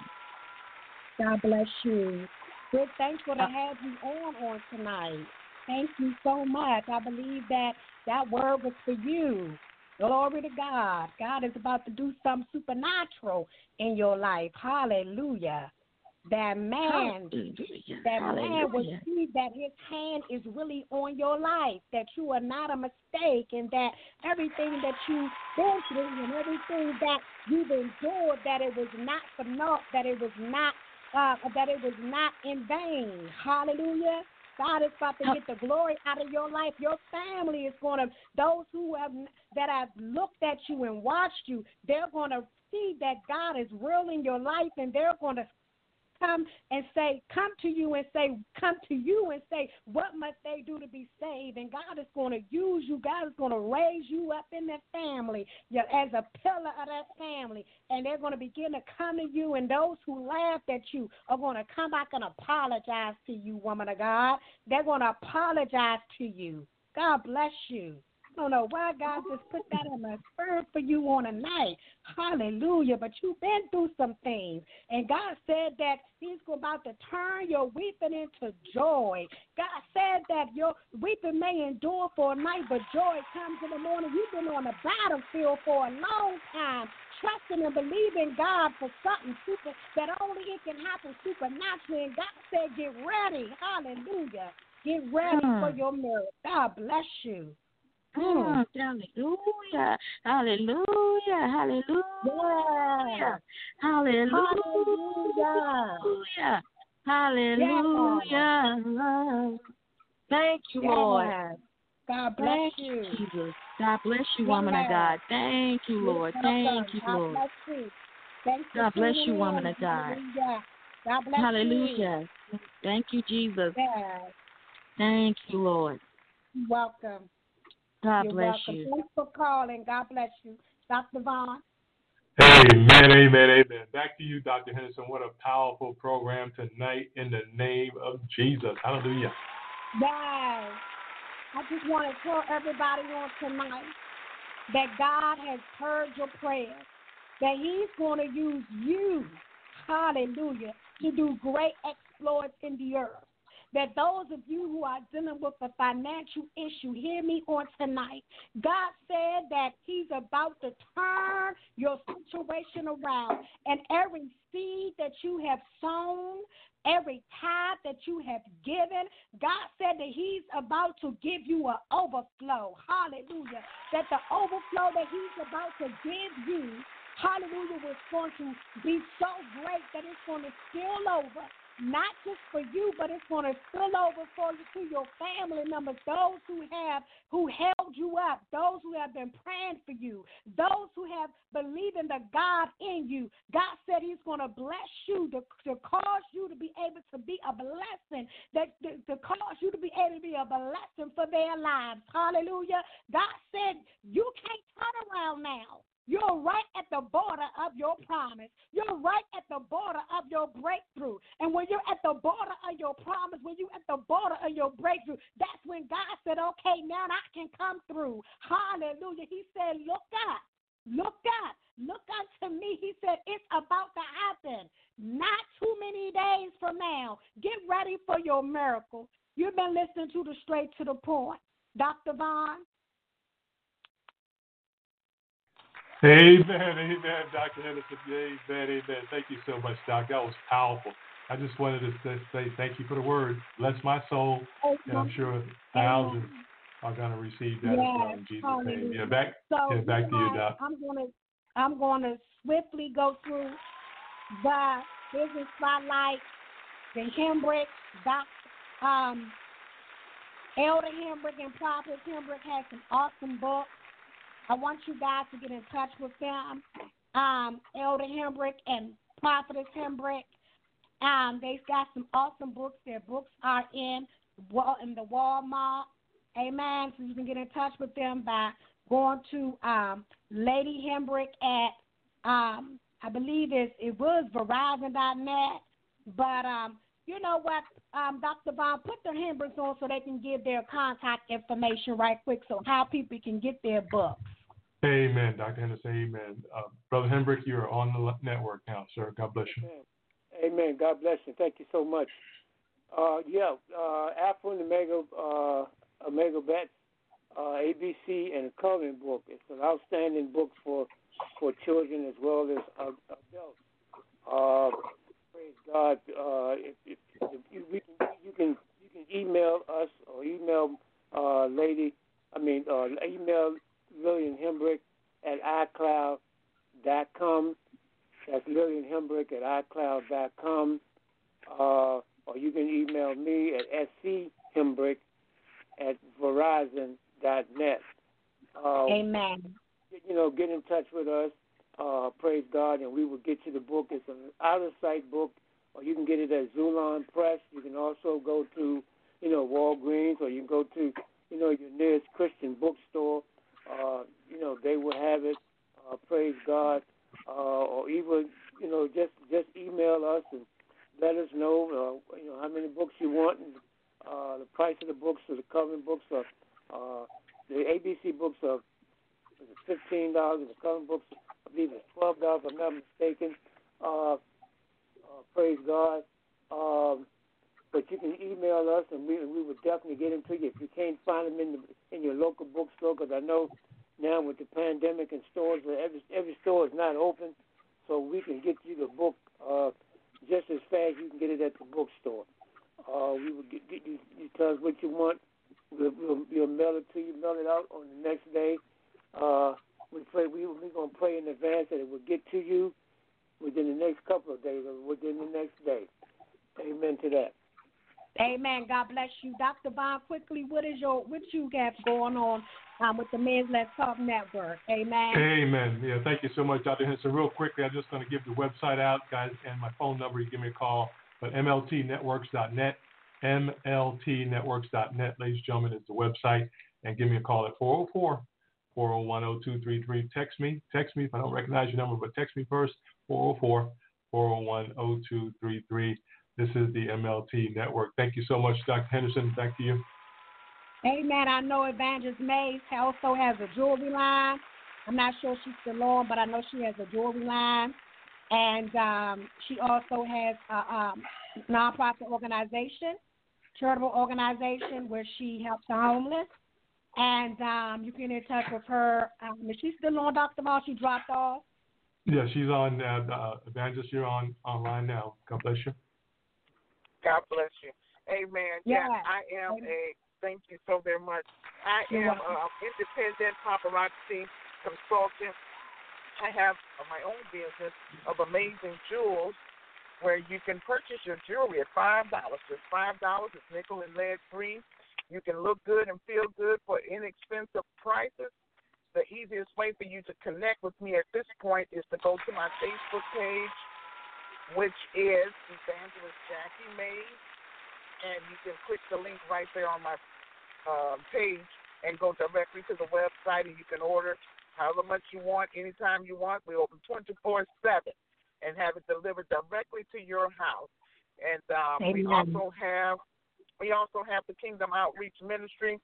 God bless you. We're thankful to Uh, have you on on tonight. Thank you so much. I believe that that word was for you. Glory to God. God is about to do something supernatural in your life. Hallelujah. That man, Hallelujah. that man will Hallelujah. see that his hand is really on your life, that you are not a mistake, and that everything that you've been through and everything that you've endured, that it was not for naught, that it was not uh, that it was not in vain. Hallelujah. God is about to get the glory out of your life. Your family is going to, those who have, that have looked at you and watched you, they're going to see that God is real in your life, and they're going to come and say, come to you and say, come to you and say, what must they do to be saved? And God is going to use you. God is going to raise you up in that family as a pillar of that family. And they're going to begin to come to you. And those who laughed at you are going to come back and apologize to you, woman of God. They're going to apologize to you. God bless you. I don't know why God just put that in my spirit for you on a night. Hallelujah. But you've been through some things. And God said that he's about to turn your weeping into joy. God said that your weeping may endure for a night, but joy comes in the morning. You've been on the battlefield for a long time, trusting and believing God for something super that only it can happen supernaturally. And God said, get ready. Hallelujah. Get ready Mm. for your miracle. God bless you. Mm, hallelujah, hallelujah, hallelujah, hallelujah, hallelujah, hallelujah. Thank you, Yes. Lord. God bless Thank you. Jesus. God bless you, woman of God. Thank you, Lord. Thank you, God Lord. bless you. Thanks for God bless tuning you, in. woman of God. Hallelujah. God bless Hallelujah. Thank you, Jesus. you. Yes. Thank you, Lord. You're welcome. God You're bless welcome. you. Thanks for calling. God bless you. Doctor Vaughn. Amen, amen, amen. Back to you, Doctor Henderson. What a powerful program tonight in the name of Jesus. Hallelujah. Yes. I just want to tell everybody on tonight that God has heard your prayers, that he's going to use you, hallelujah, to do great exploits in the earth. That those of you who are dealing with a financial issue, hear me on tonight. God said that he's about to turn your situation around. And every seed that you have sown, every tithe that you have given, God said that he's about to give you an overflow. Hallelujah. That the overflow that he's about to give you, hallelujah, was going to be so great that it's going to spill over. Not just for you, but it's going to spill over for you to your family members, those who have who held you up, those who have been praying for you, those who have believed in the God in you. God said he's going to bless you to, to cause you to be able to be a blessing, that to, to cause you to be able to be a blessing for their lives. Hallelujah. God said you can't turn around now. You're right at the border of your promise. You're right at the border of your breakthrough. And when you're at the border of your promise, when you're at the border of your breakthrough, that's when God said, okay, now I can come through. Hallelujah. He said, look up. Look up. Look unto me. He said, it's about to happen. Not too many days from now. Get ready for your miracle. You've been listening to the Straight to the Point. Doctor Vaughn. Amen, amen, Doctor Henderson. Amen, amen. Thank you so much, Doc. That was powerful. I just wanted to say thank you for the word. Bless my soul, and I'm sure thousands are going to receive that yes, as well in Jesus' name. Yeah, back, so, yeah, back to you, Doc. I'm going to I'm going to swiftly go through the business spotlight, the Hembrick, Doc, um, Elder Hembrick and Prophet Hembrick has some awesome books. I want you guys to get in touch with them, um, Elder Hembrick and Prophetess Hembrick. Um, they've got some awesome books. Their books are in in the Walmart. Amen. So you can get in touch with them by going to um, Lady Hembrick at, um, I believe it's, it was Verizon dot net. But um, you know what, um, Doctor Vaughn, put the Hembricks on so they can give their contact information right quick so how people can get their books. Amen, Doctor Henderson. Amen. Uh, Brother Hembrick, you are on the network now, sir. God bless you. Amen. Amen. God bless you. Thank you so much. Uh, yeah, uh, Alpha and Omega, uh, Omega Bet, uh, A B C, and a Covenant book. It's an outstanding book for for children as well as uh, adults. Uh, praise God. Uh, if, if, if you, we can, you can you can email us or email uh, Lady. I mean, uh, email Lillian Hembrick at i cloud dot com. That's Lillian Hembrick at i cloud dot com. Uh, or you can email me at schembrick at verizon dot net. Uh, Amen. You know, get in touch with us. Uh, praise God, and we will get you the book. It's an out-of-sight book, or you can get it at Zulon Press. You can also go to, you know, Walgreens, or you can go to, you know, your nearest Christian bookstore. Uh, you know, they will have it. Uh, praise God. Uh, or even, you know, just just email us and let us know, uh, you know, how many books you want and uh, the price of the books. So the Covenant books are, uh, the A B C books are fifteen dollars, and the Covenant books, I believe, it's twelve dollars, if I'm not mistaken. Uh, uh, praise God. Um, but you can email us, and we we will definitely get them to you. If you can't find them in the in your local bookstore, because I know now with the pandemic and stores, every every store is not open, so we can get you the book uh, just as fast as you can get it at the bookstore. Uh, we will get, get you, you tell us what you want. We'll, we'll, we'll mail it to you, mail it out on the next day. Uh, we pray we we're gonna pray in advance that it will get to you within the next couple of days or within the next day. Amen to that. Amen. God bless you, Doctor Vaughn. Quickly, what is your what you got going on um, with the Men's Let's Talk Network? Amen. Amen. Yeah, thank you so much, Doctor Henderson. Real quickly, I'm just going to give the website out, guys, and my phone number. You give me a call, but M L T networks dot net, M L T networks dot net, ladies and gentlemen, is the website, and give me a call at four oh four, four oh one, oh two three three. Text me. Text me if I don't recognize your number, but text me first, four oh four, four oh one, oh two three three. This is the M L T Network. Thank you so much, Doctor Henderson. Back to you. Amen. I know Evangelist Mays also has a jewelry line. I'm not sure she's still on, but I know she has a jewelry line. And um, she also has a um, nonprofit organization, charitable organization, where she helps the homeless. And um, you can get in touch with her. Um, is she still on, Doctor Moss? She dropped off? Yeah, she's on uh, uh, Evangelist. You're on online now. God bless you. God bless you. Amen. Yeah. Yes, I am a, thank you so very much. I am an independent paparazzi consultant. I have my own business of Amazing Jewels, where you can purchase your jewelry at five dollars. Just five dollars. It's nickel and lead free. You can look good and feel good for inexpensive prices. The easiest way for you to connect with me at this point is to go to my Facebook page, which is Evangelist Jackie Mays, and you can click the link right there on my uh, page and go directly to the website, and you can order however much you want, anytime you want. We open twenty-four seven and have it delivered directly to your house. And um, we also have we also have the Kingdom Outreach Ministry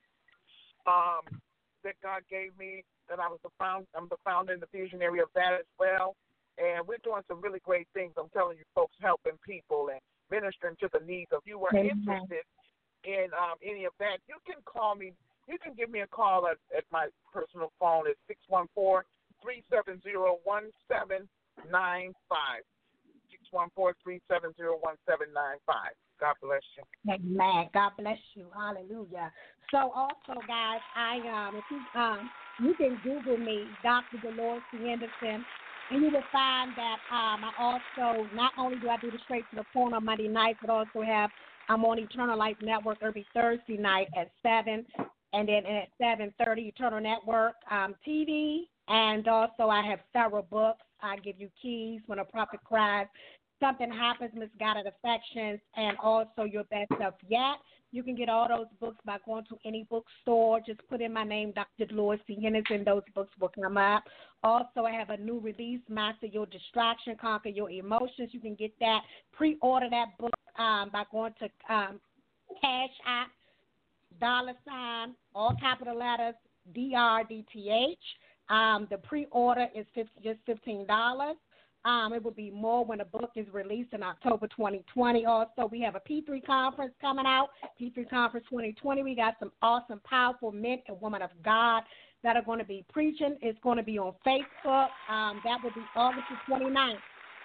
um, that God gave me. That I was the found, I'm the founder and the visionary of that as well. And we're doing some really great things. I'm telling you, folks, helping people and ministering to the needs. If you were Amen. interested in um, any of that, you can call me. You can give me a call at, at my personal phone at six one four, three seven zero, one seven nine five. six one four, three seven zero, one seven nine five. God bless you. Amen. God bless you. Hallelujah. So also, guys, I um, if you um, you can Google me, Doctor Dolores C. Henderson, and you will find that um, I also not only do I do the Straight to the Point on Monday nights, but also have I'm on Eternal Life Network every Thursday night at seven. And then at seven thirty, Eternal Network um, T V. And also I have several books. I Give You Keys, When a Prophet Cries, Something Happens, Misguided Affections, and also Your Best Stuff Yet. You can get all those books by going to any bookstore. Just put in my name, Doctor Dolores C. Henderson. Those books will come up. Also, I have a new release, Master Your Distraction, Conquer Your Emotions. You can get that. Pre-order that book um, by going to um, Cash App. Dollar sign, all capital letters, D R D T H. Um, the pre-order is fifty, just fifteen dollars. Um, it will be more when the book is released in October twenty twenty. Also, we have a P three conference coming out, P three Conference twenty twenty. We got some awesome, powerful men and women of God that are going to be preaching. It's going to be on Facebook. Um, that will be August the twenty-ninth.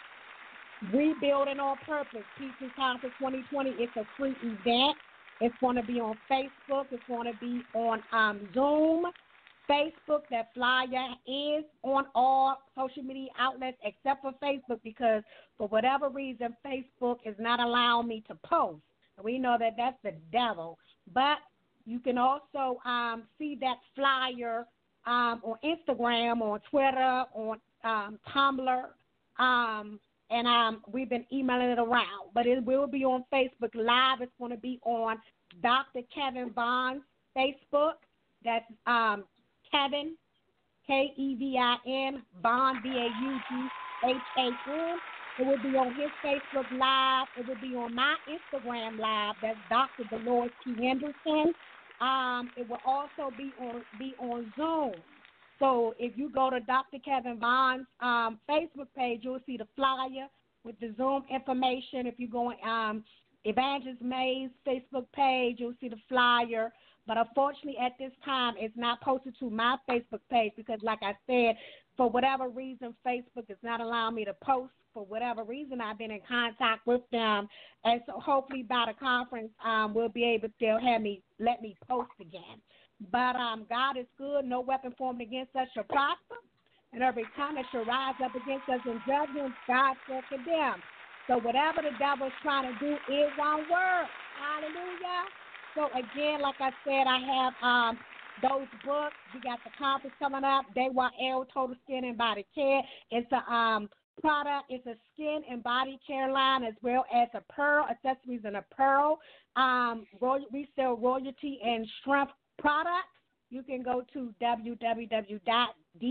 Rebuilding on Purpose, P three Conference twenty twenty. It's a free event. It's going to be on Facebook. It's going to be on um, Zoom, Facebook. That flyer is on all social media outlets except for Facebook because for whatever reason, Facebook is not allowing me to post. We know that that's the devil. But you can also um, see that flyer um, on Instagram, on Twitter, on um, Tumblr, um, and um, we've been emailing it around. But it will be on Facebook Live. It's going to be on Doctor Kevin Bond's Facebook. That's um, Kevin, K E V I N, Bond, B A U G H A N. It will be on his Facebook Live. It will be on my Instagram Live. That's Doctor Dolores T. Henderson. Um, it will also be on be on Zoom. So if you go to Doctor Kevin Bond's um, Facebook page, you'll see the flyer with the Zoom information. If you go on um, Evangelist May's Facebook page, you'll see the flyer. But unfortunately, at this time, it's not posted to my Facebook page because, like I said, for whatever reason, Facebook is not allowing me to post. For whatever reason, I've been in contact with them. And so hopefully by the conference, um, we'll be able to they'll have me, let me post again. But um, God is good. No weapon formed against us shall prosper. And every tongue that shall rise up against us in judgment, God shall condemn. So whatever the devil's trying to do, it won't work. Hallelujah. So again, like I said, I have um, those books. We got the conference coming up, Day One L, Total Skin and Body Care. It's a um, product. It's a skin and body care line as well as apparel, accessories and apparel. Um, we sell royalty and strength products. You can go to w w w dot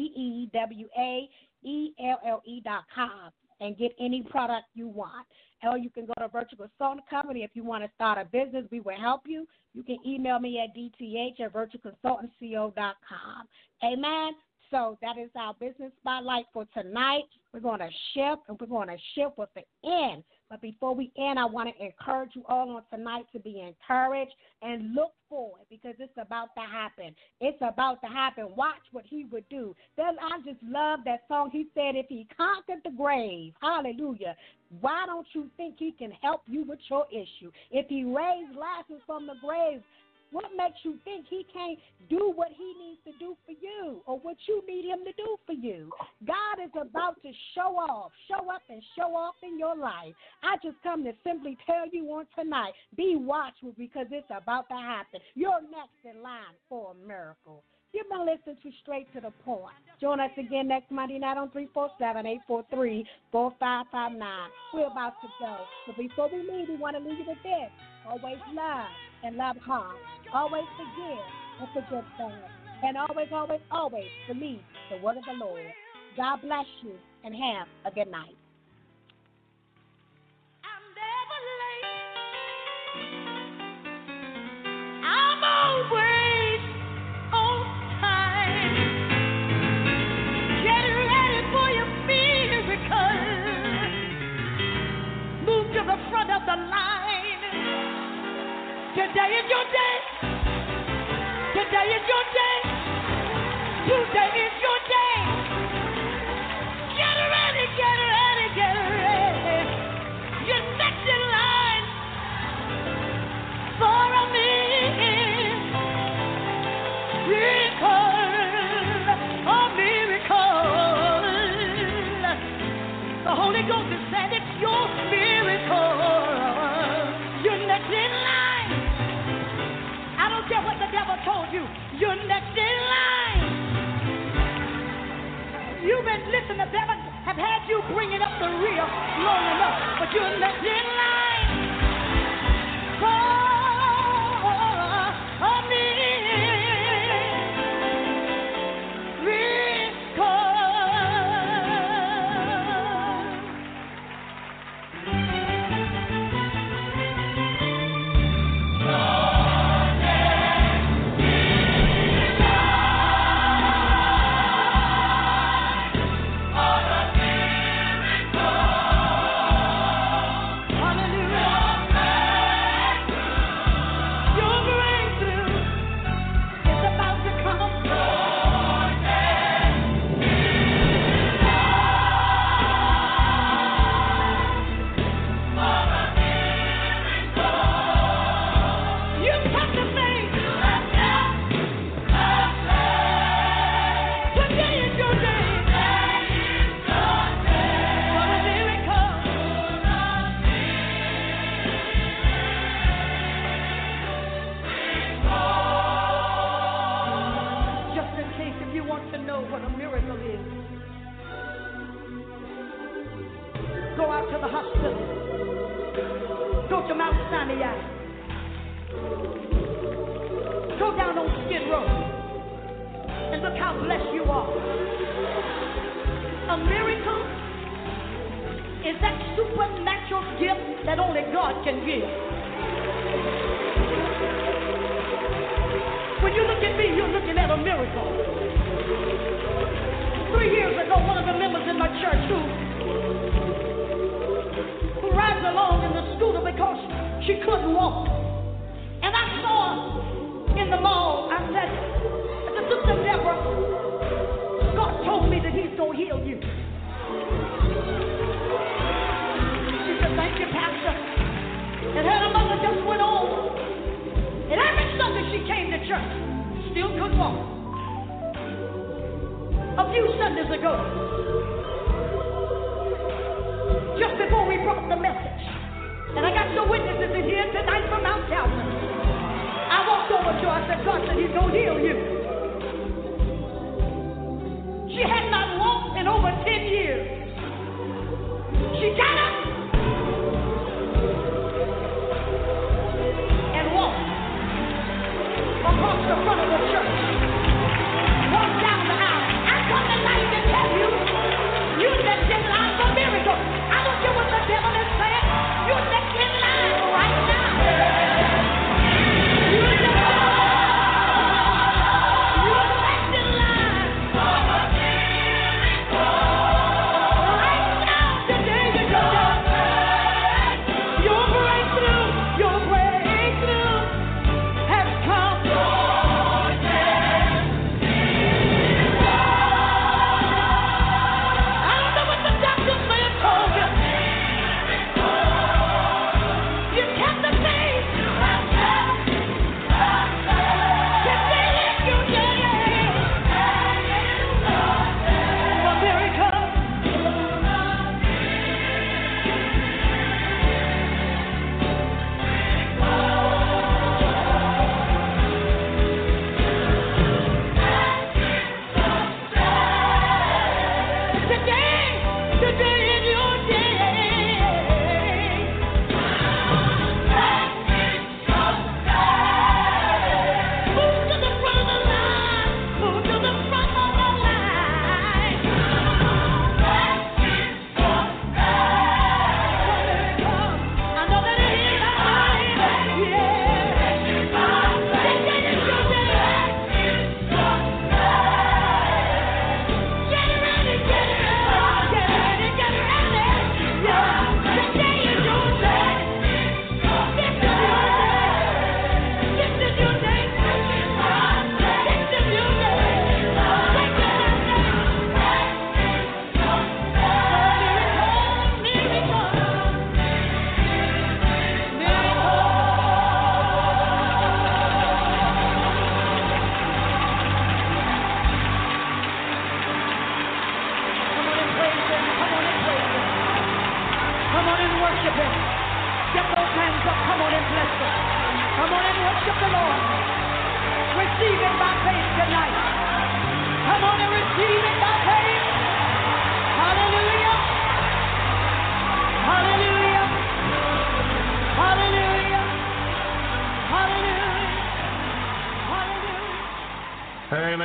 dewale dot com and get any product you want. Or you can go to Virtual Consulting Company if you want to start a business. We will help you. You can email me at d t h at virtual consultant co dot com. Amen. So that is our business spotlight for tonight. We're going to shift, and we're going to shift with the end. But before we end, I want to encourage you all on tonight to be encouraged and look forward, because it's about to happen. It's about to happen. Watch what he would do. Then I just love that song. He said, if he conquered the grave, hallelujah, why don't you think he can help you with your issue? If he raised Lazarus from the grave, what makes you think he can't do what he needs to do for you or what you need him to do for you? God is about to show off, show up and show off in your life. I just come to simply tell you on tonight, be watchful, because it's about to happen. You're next in line for a miracle. You've been listening to Straight to the Point. Join us again next Monday night on three four seven, eight four three, four five five nine. We're about to go. But before we leave, we want to leave you with this. Always love and love hard. Always forgive and forgive things. And always, always, always believe the word of the Lord. God bless you and have a good night. I'm never late. I'm always on time. Get ready for your miracle. Move to the front of the line. Today is your day. Today is your day. Today is your day. Get ready, get ready, get ready. You're next in line for a miracle. A miracle. The Holy Ghost has said it's your miracle. You're next in line. I don't care what the devil told you. You're next in line. You've been listening. The devil have had you bringing up the rear long enough, but you're next in line. For a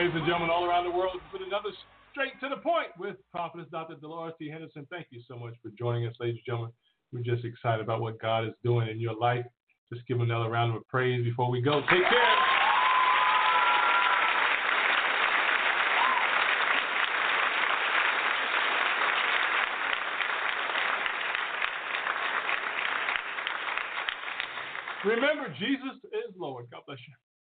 ladies and gentlemen, all around the world, it's been another Straight to the Point with Prophetess Doctor Dolores T. Henderson. Thank you so much for joining us, ladies and gentlemen. We're just excited about what God is doing in your life. Just give another round of praise before we go. Take care. Remember, Jesus is Lord. God bless you.